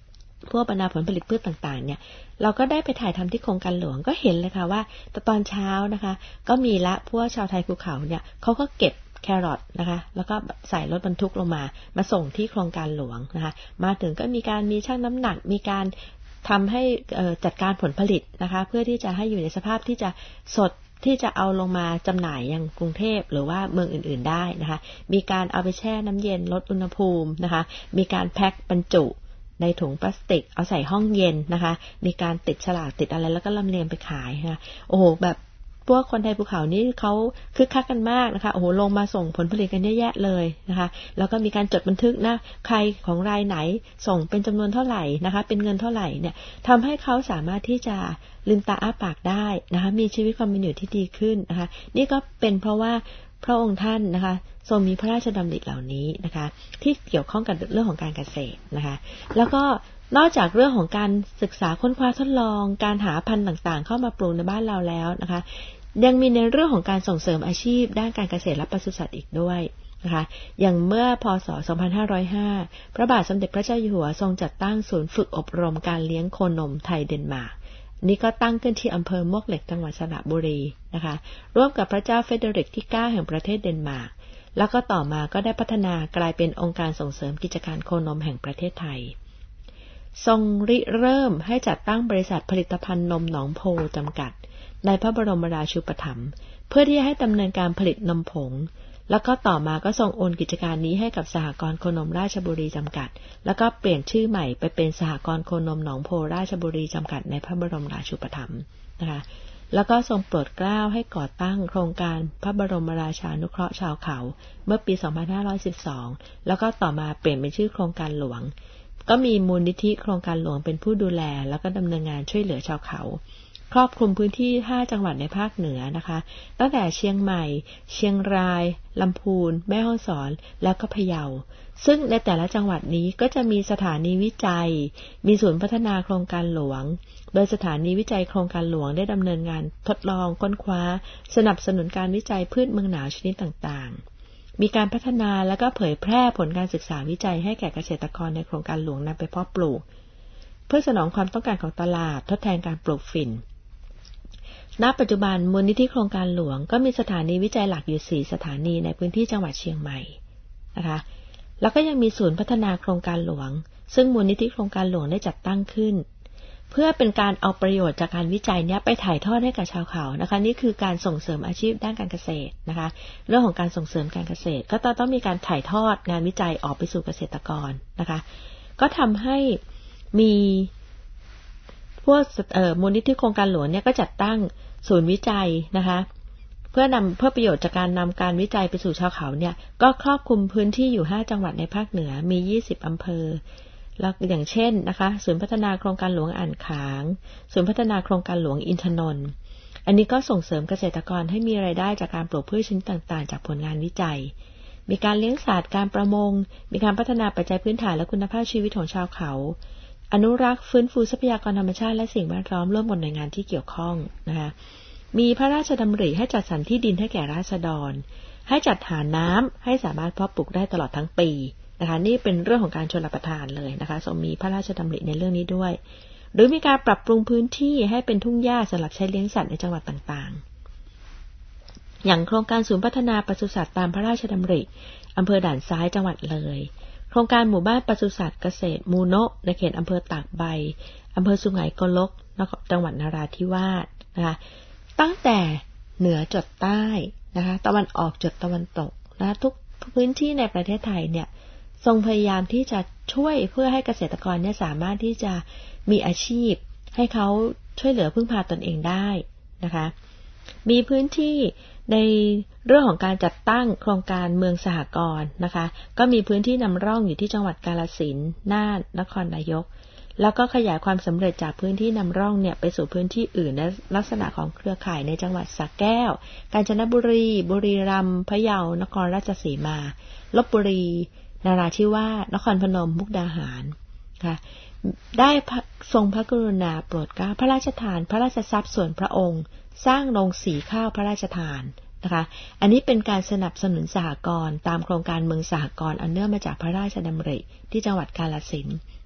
พวกบรรดาผลผลิตพืชต่างๆเนี่ยเราก็ได้ไปถ่ายทำที่โครงการหลวงก็เห็นเลยค่ะว่าตอนเช้านะคะก็มีละพวกชาวไทยภูเขาเนี่ยเขาก็เก็บแครอทนะคะแล้วก็ใส่รถบรรทุกลงมามาส่งที่โครงการหลวงนะคะมาถึงก็มีการมีชั่งน้ำหนักมีการทำให้จัดการผลผลิตนะคะเพื่อที่จะให้อยู่ในสภาพที่จะสดที่จะเอาลงมาจำหน่ายยังกรุงเทพหรือว่าเมืองอื่นๆได้นะคะมีการเอาไปแช่น้ำเย็นลดอุณหภูมินะคะมีการแพ็คบรรจุในถุงพลาสติกเอาใส่ห้องเย็นนะคะมีการติดฉลากติดอะไรแล้วก็ลำเลียงไปขายนะคะโอ้โหแบบพวกคนไทยภูเขานี่เขาคึกคักกันมากนะคะโอ้โหลงมาส่งผลผลิตกันเยอะแยะเลยนะคะแล้วก็มีการจดบันทึกนะใครของรายไหนส่งเป็นจำนวนเท่าไหร่นะคะเป็นเงินเท่าไหร่เนี่ยทำให้เขาสามารถที่จะลืมตาอ้าปากได้นะคะมีชีวิตความเป็นอยู่ที่ดีขึ้นนะคะนี่ก็เป็นเพราะว่าพระองค์ท่านนะคะทรงมีพระราชดำริเหล่านี้นะคะที่เกี่ยวข้องกับเรื่องของการเกษตรนะคะแล้วก็นอกจากเรื่องของการศึกษาค้นคว้าทดลองการหาพันธุ์ต่างๆเข้ามาปลูกในบ้านเราแล้วนะคะยังมีในเรื่องของการส่งเสริมอาชีพด้านการเกษตรและปศุสัตว์อีกด้วยนะคะอย่างเมื่อพ.ศ. สองพันห้าร้อยห้าพระบาทสมเด็จพระเจ้าอยู่หัวทรงจัดตั้งศูนย์ฝึกอบรมการเลี้ยงโคนมไทยเดนมาร์กนี่ก็ตั้งขึ้นที่อำเภอมวกเหล็กจังหวัดสระบุรีนะคะร่วมกับพระเจ้าเฟเดริกที่เก้าแห่งประเทศเดนมาร์กแล้วก็ต่อมาก็ได้พัฒนากลายเป็นองค์การส่งเสริมกิจการโคนมแห่งประเทศไทยทรงริเริ่มให้จัดตั้งบริษัทผลิตภัณฑ์นมหนองโพจำกัดในพระบรมราชูปถัมภ์เพื่อที่จะให้ดำเนินการผลิตนมผงแล้วก็ต่อมาก็ทรงโอนกิจการนี้ให้กับสหกรณ์โคนมราชบุรีจำกัดแล้วก็เปลี่ยนชื่อใหม่ไปเป็นสหกรณ์โคนมหนองโพราชบุรีจำกัดในพระบรมราชูปถัมภ์นะคะแล้วก็ทรงโปรดเกล้าให้ก่อตั้งโครงการพระบรมราชานุเคราะห์ชาวเขาเมื่อปี สองพันห้าร้อยสิบสอง แล้วก็ต่อมาเปลี่ยนเป็นชื่อโครงการหลวงก็มีมูลนิธิโครงการหลวงเป็นผู้ดูแลแล้วก็ดำเนินงานช่วยเหลือชาวเขาครอบคลุมพื้นที่ห้าจังหวัดในภาคเหนือนะคะตั้งแต่เชียงใหม่เชียงรายลำพูนแม่ฮ่องสอนแล้วก็พะเยาซึ่งในแต่ละจังหวัดนี้ก็จะมีสถานีวิจัยมีศูนย์พัฒนาโครงการหลวงโดยสถานีวิจัยโครงการหลวงได้ดำเนินงานทดลองค้นคว้าสนับสนุนการวิจัยพืชเมืองหนาวชนิดต่างๆมีการพัฒนาและก็เผยแพร่ผลการศึกษาวิจัยให้แก่เกษตรกรในโครงการหลวงนำไปเพาะปลูกเพื่อสนองความต้องการของตลาดทดแทนการปลูกฝิ่นณปัจจุบันมูลนิธิโครงการหลวงก็มีสถานีวิจัยหลักอยู่สี่สถานีในพื้นที่จังหวัดเชียงใหม่นะคะแล้วก็ยังมีศูนย์พัฒนาโครงการหลวงซึ่งมูลนิธิโครงการหลวงได้จัดตั้งขึ้นเพื่อเป็นการเอาประโยชน์จากการวิจัยนี้ไปถ่ายทอดให้กับชาวเขานะคะนี่คือการส่งเสริมอาชีพด้านการเกษตรนะคะเรื่องของการส่งเสริมการเกษตรก็ต้องมีการถ่ายทอดงานวิจัยออกไปสู่เกษตรกรนะคะก็ทำให้มีพวกมูลนิธิโครงการหลวงเนี่ยก็จัดตั้งศูนย์วิจัยนะคะเพื่อนำเพื่อประโยชน์จากการนำการวิจัยไปสู่ชาวเขาเนี่ยก็ครอบคลุมพื้นที่อยู่ห้าจังหวัดในภาคเหนือมียี่สิบอำเภอแล้วอย่างเช่นนะคะศูนย์พัฒนาโครงการหลวงอ่านขางศูนย์พัฒนาโครงการหลวงอินทนนท์อันนี้ก็ส่งเสริมเกษตรกรให้มีรายได้จากการปลูกพืชชนิดต่างๆจากผลงานวิจัยมีการเลี้ยงสัตว์การประมงมีการพัฒนาปัจจัยพื้นฐานและคุณภาพชีวิตของชาวเขาอนุรักษ์ฟื้นฟูทรัพยากรธรรมชาติและสิ่งแวดล้อมร่วมกับหน่วยงานที่เกี่ยวข้องนะคะมีพระราชดำริให้จัดสรรที่ดินให้แก่ราษฎรให้จัดหาน้ำให้สามารถเพาะปลูกได้ตลอดทั้งปีนะคะนี่เป็นเรื่องของการชลประทานเลยนะคะทรงมีพระราชดำริในเรื่องนี้ด้วยหรือมีการปรับปรุงพื้นที่ให้เป็นทุ่งหญ้าสำหรับใช้เลี้ยงสัตว์ในจังหวัดต่างๆอย่างโครงการศูนย์พัฒนาปศุสัตว์ตามพระราชดำริอำเภอด่านซ้ายจังหวัดเลยโครงการหมู่บ้านปศุสัตว์เกษตรมูโนะในเขตอำเภอตากใบอำเภอสุไหงโกลกจังหวัดนราธิวาสนะคะตั้งแต่เหนือจดใต้นะคะตะวันออกจดตะวันตกนะทุกพื้นที่ในประเทศไทยเนี่ยทรงพยายามที่จะช่วยเพื่อให้เกษตรกรเนี่ยสามารถที่จะมีอาชีพให้เขาช่วยเหลือพึ่งพาตนเองได้นะคะมีพื้นที่ในเรื่องของการจัดตั้งโครงการเมืองสหกรณ์นะคะก็มีพื้นที่นำร่องอยู่ที่จังหวัดกาฬสินธุ์น่านนครนายกแล้วก็ขยายความสำเร็จจากพื้นที่นำร่องเนี่ยไปสู่พื้นที่อื่นในลักษณะของเครือข่ายในจังหวัดสระแก้วกาญจนบุรีบุรีรัมย์พะเยานครราชสีมาลพบุรีนราธิวาสนครพนมมุกดาหารค่ะได้ทรงพระกรุณาโปรดเกล้าพระราชทานพระราชทรัพย์ส่วนพระองค์สร้างโรงสีข้าวพระราชทานนะคะอันนี้เป็นการสนับสนุนสหกรณ์ตามโครงการเมืองสหกรณ์อันเนื่องมาจากพระราชดำริที่จังหวัดกาฬสินธุ์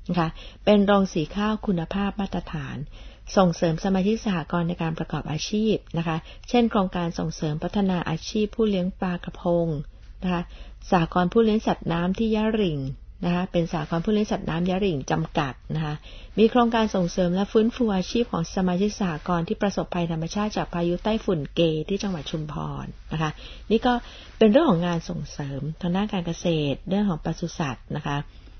นะคะเป็นโรงสีข้าวคุณภาพมาตรฐานส่งเสริมสมาชิกสหกรณ์ในการประกอบอาชีพนะคะเช่นโครงการส่งเสริมพัฒนาอาชีพผู้เลี้ยงปลากระพงนะคะสหกรณ์ผู้เลี้ยงสัตว์น้ำที่ยะหริ่งนะคะเป็นสหกรณ์ผู้เลี้ยงสัตว์น้ำยะหริ่งจำกัดนะคะมีโครงการส่งเสริมและฟื้นฟูอาชีพของสมาชิกสหกรณ์ที่ประสบภัยธรรมชาติจากพายุไต้ฝุ่นเกที่จังหวัดชุมพรนะคะนี่ก็เป็นเรื่องของงานส่งเสริมทางด้านการเกษตรเรื่องของปศุสัตว์นะคะ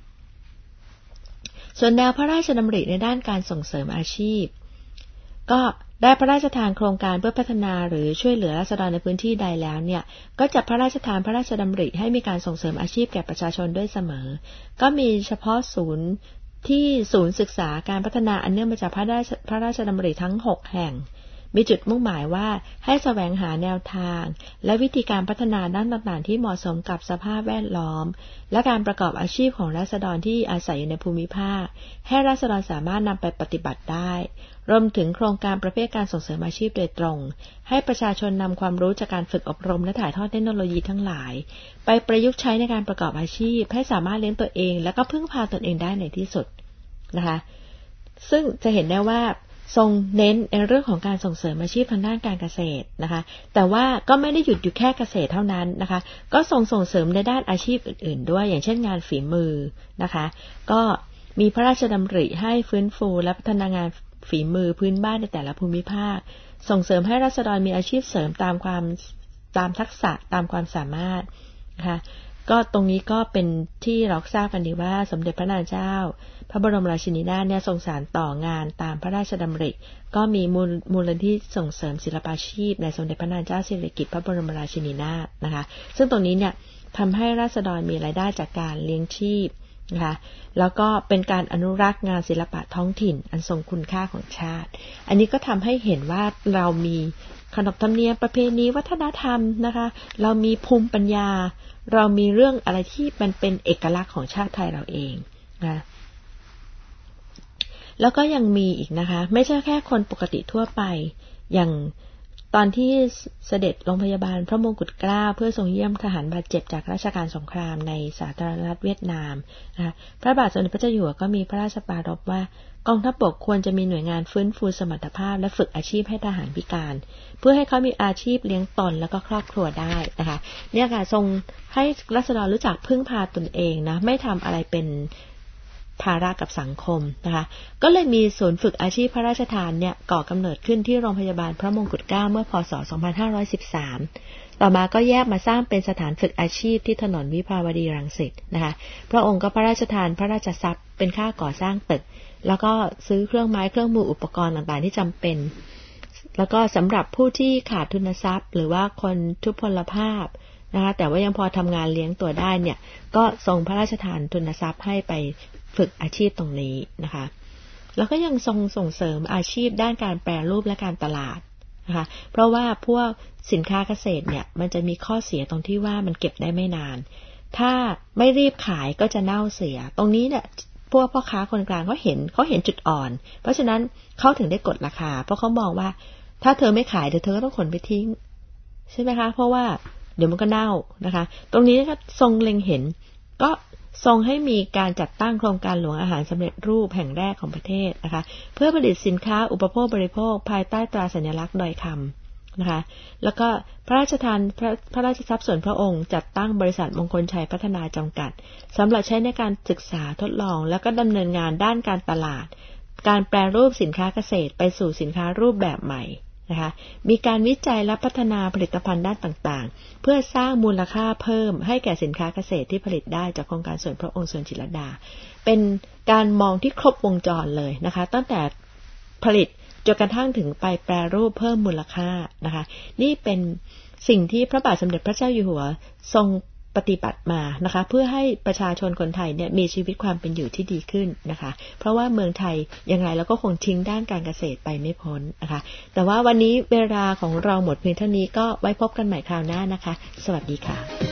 ส่วนแนวพระราชดำริในด้านการส่งเสริมอาชีพก็ได้พระราชทานโครงการเพื่อพัฒนาหรือช่วยเหลือราษฎรในพื้นที่ใดแล้วเนี่ยก็จะพระราชทานพระราชดำริให้มีการส่งเสริมอาชีพแก่ประชาชนด้วยเสมอก็มีเฉพาะศูนย์ที่ศูนย์ศึกษาการพัฒนาอันเนื่องมาจากพระราชพระราชดำริทั้งหกแห่งมีจุดมุ่งหมายว่าให้แสวงหาแนวทางและวิธีการพัฒนาด้านต่างๆที่เหมาะสมกับสภาพแวดล้อมและการประกอบอาชีพของราษฎรที่อาศัยอยู่ในภูมิภาคให้ราษฎรสามารถนำไปปฏิบัติได้รวมถึงโครงการประเภทการส่งเสริมอาชีพโดยตรงให้ประชาชนนำความรู้จากการฝึกอบรมและถ่ายทอดเทคโนโลยีทั้งหลายไปประยุกต์ใช้ในการประกอบอาชีพให้สามารถเลี้ยงตัวเองและก็พึ่งพาตนเองได้ในที่สุดนะคะซึ่งจะเห็นได้ว่าทรงเน้นในเรื่องของการส่งเสริมอาชีพทางด้านการเกษตรนะคะแต่ว่าก็ไม่ได้หยุดอยู่แค่เกษตรเท่านั้นนะคะก็ทรงส่งเสริมในด้านอาชีพอื่นๆด้วยอย่างเช่นงานฝีมือนะคะก็มีพระราชดำริให้ฟื้นฟูและพัฒนางานฝีมือพื้นบ้านในแต่ละภูมิภาคส่งเสริมให้ราษฎรมีอาชีพเสริมตามความตามทักษะตามความสามารถนะคะก็ตรงนี้ก็เป็นที่เราทราบกันดีว่าสมเด็จพระนางเจ้าพระบรมราชินีนาถเนี่ยทรงสานต่องานตามพระราชดำริก็มีมูลมูลนิธิส่งเสริมศิลปาชีพในสมเด็จพระนางเจ้าสิริกิติ์พระบรมราชินีนาถนะคะซึ่งตรงนี้เนี่ยทำให้ราษฎรมีรายได้จากการเลี้ยงชีพนะคะแล้วก็เป็นการอนุรักษ์งานศิลปะท้องถิ่นอันทรงคุณค่าของชาติอันนี้ก็ทำให้เห็นว่าเรามีขนบธรรมเนียมประเพณีวัฒนธรรมนะคะเรามีภูมิปัญญาเรามีเรื่องอะไรที่มันเป็นเอกลักษณ์ของชาติไทยเราเองนะแล้วก็ยังมีอีกนะคะไม่ใช่แค่คนปกติทั่วไปอย่างตอนที่เสด็จโรงพยาบาลพระมงกุฎเกล้าเพื่อทรงเยี่ยมทหารบาดเจ็บจากราชการสงครามในสาธารณรัฐเวียดนามนะคะพระบาทสมเด็จพระเจ้าอยู่หัวก็มีพระราชปรารภว่ากองทัพบกควรจะมีหน่วยงานฟื้นฟูสมรรถภาพและฝึกอาชีพให้ทหารพิการเพื่อให้เขามีอาชีพเลี้ยงตนแล้วก็ครอบครัวได้นะคะเนี่ยค่ะทรงให้ราษฎรรู้จักพึ่งพาตนเองนะไม่ทำอะไรเป็นภาระกับสังคมนะคะก็เลยมีศูนย์ฝึกอาชีพพระราชทานเนี่ยก่อกำเนิดขึ้นที่โรงพยาบาลพระมงกุฎเกล้าเมื่อพ.ศ. สองพันห้าร้อยสิบสามต่อมาก็แยกมาสร้างเป็นสถานฝึกอาชีพที่ถนนวิภาวดีรังสิตนะคะพระองค์ก็พระราชทานพระราชทรัพย์เป็นค่าก่อสร้างตึกแล้วก็ซื้อเครื่องไม้เครื่องมืออุปกรณ์ต่างๆที่จำเป็นแล้วก็สำหรับผู้ที่ขาดทุนทรัพย์หรือว่าคนทุพพลภาพนะคะแต่ว่ายังพอทำงานเลี้ยงตัวได้เนี่ยก็ทรงพระราชทานทุนทรัพย์ให้ไปฝึกอาชีพตรงนี้นะคะแล้วก็ยังทรงส่งเสริมอาชีพด้านการแปรรูปและการตลาดนะคะเพราะว่าพวกสินค้าเกษตรเนี่ยมันจะมีข้อเสียตรงที่ว่ามันเก็บได้ไม่นานถ้าไม่รีบขายก็จะเน่าเสียตรงนี้เนี่ยพวกพ่อค้าคนกลางเขาเห็นเขาเห็นจุดอ่อนเพราะฉะนั้นเขาถึงได้กดราคาเพราะเขามองว่าถ้าเธอไม่ขายเดี๋ยวเธอก็ต้องขนไปทิ้งใช่ไหมคะเพราะว่าเดี๋ยวมันก็เน่านะคะตรงนี้ก็ทรงเล็งเห็นก็ทรงให้มีการจัดตั้งโครงการหลวงอาหารสำเร็จรูปแห่งแรกของประเทศนะคะเพื่อผลิตสินค้าอุปโภคบริโภคภายใต้ตราสัญลักษณ์ดอยคำนะคะแล้วก็พระราชทานพระพระราชทรัพย์ส่วนพระองค์จัดตั้งบริษัทมงคลชัยพัฒนาจำกัดสำหรับใช้ในการศึกษาทดลองแล้วก็ดำเนินงานด้านการตลาดการแปรรูปสินค้าเกษตรไปสู่สินค้ารูปแบบใหม่นะคะมีการวิจัยและพัฒนาผลิตภัณฑ์ด้านต่างๆเพื่อสร้างมูลค่าเพิ่มให้แก่สินค้าเกษตรที่ผลิตได้จากโครงการส่วนพระองค์ส่วนจิตรลดาเป็นการมองที่ครบวงจรเลยนะคะตั้งแต่ผลิตจนกระทั่งถึงไปแปรรูปเพิ่มมูลค่านะคะนี่เป็นสิ่งที่พระบาทสมเด็จพระเจ้าอยู่หัวทรงปฏิบัติมานะคะเพื่อให้ประชาชนคนไทยเนี่ยมีชีวิตความเป็นอยู่ที่ดีขึ้นนะคะเพราะว่าเมืองไทยยังไงเราก็คงทิ้งด้านการเกษตรไปไม่พ้นนะคะแต่ว่าวันนี้เวลาของเราหมดเพียงเท่านี้ก็ไว้พบกันใหม่คราวหน้านะคะสวัสดีค่ะ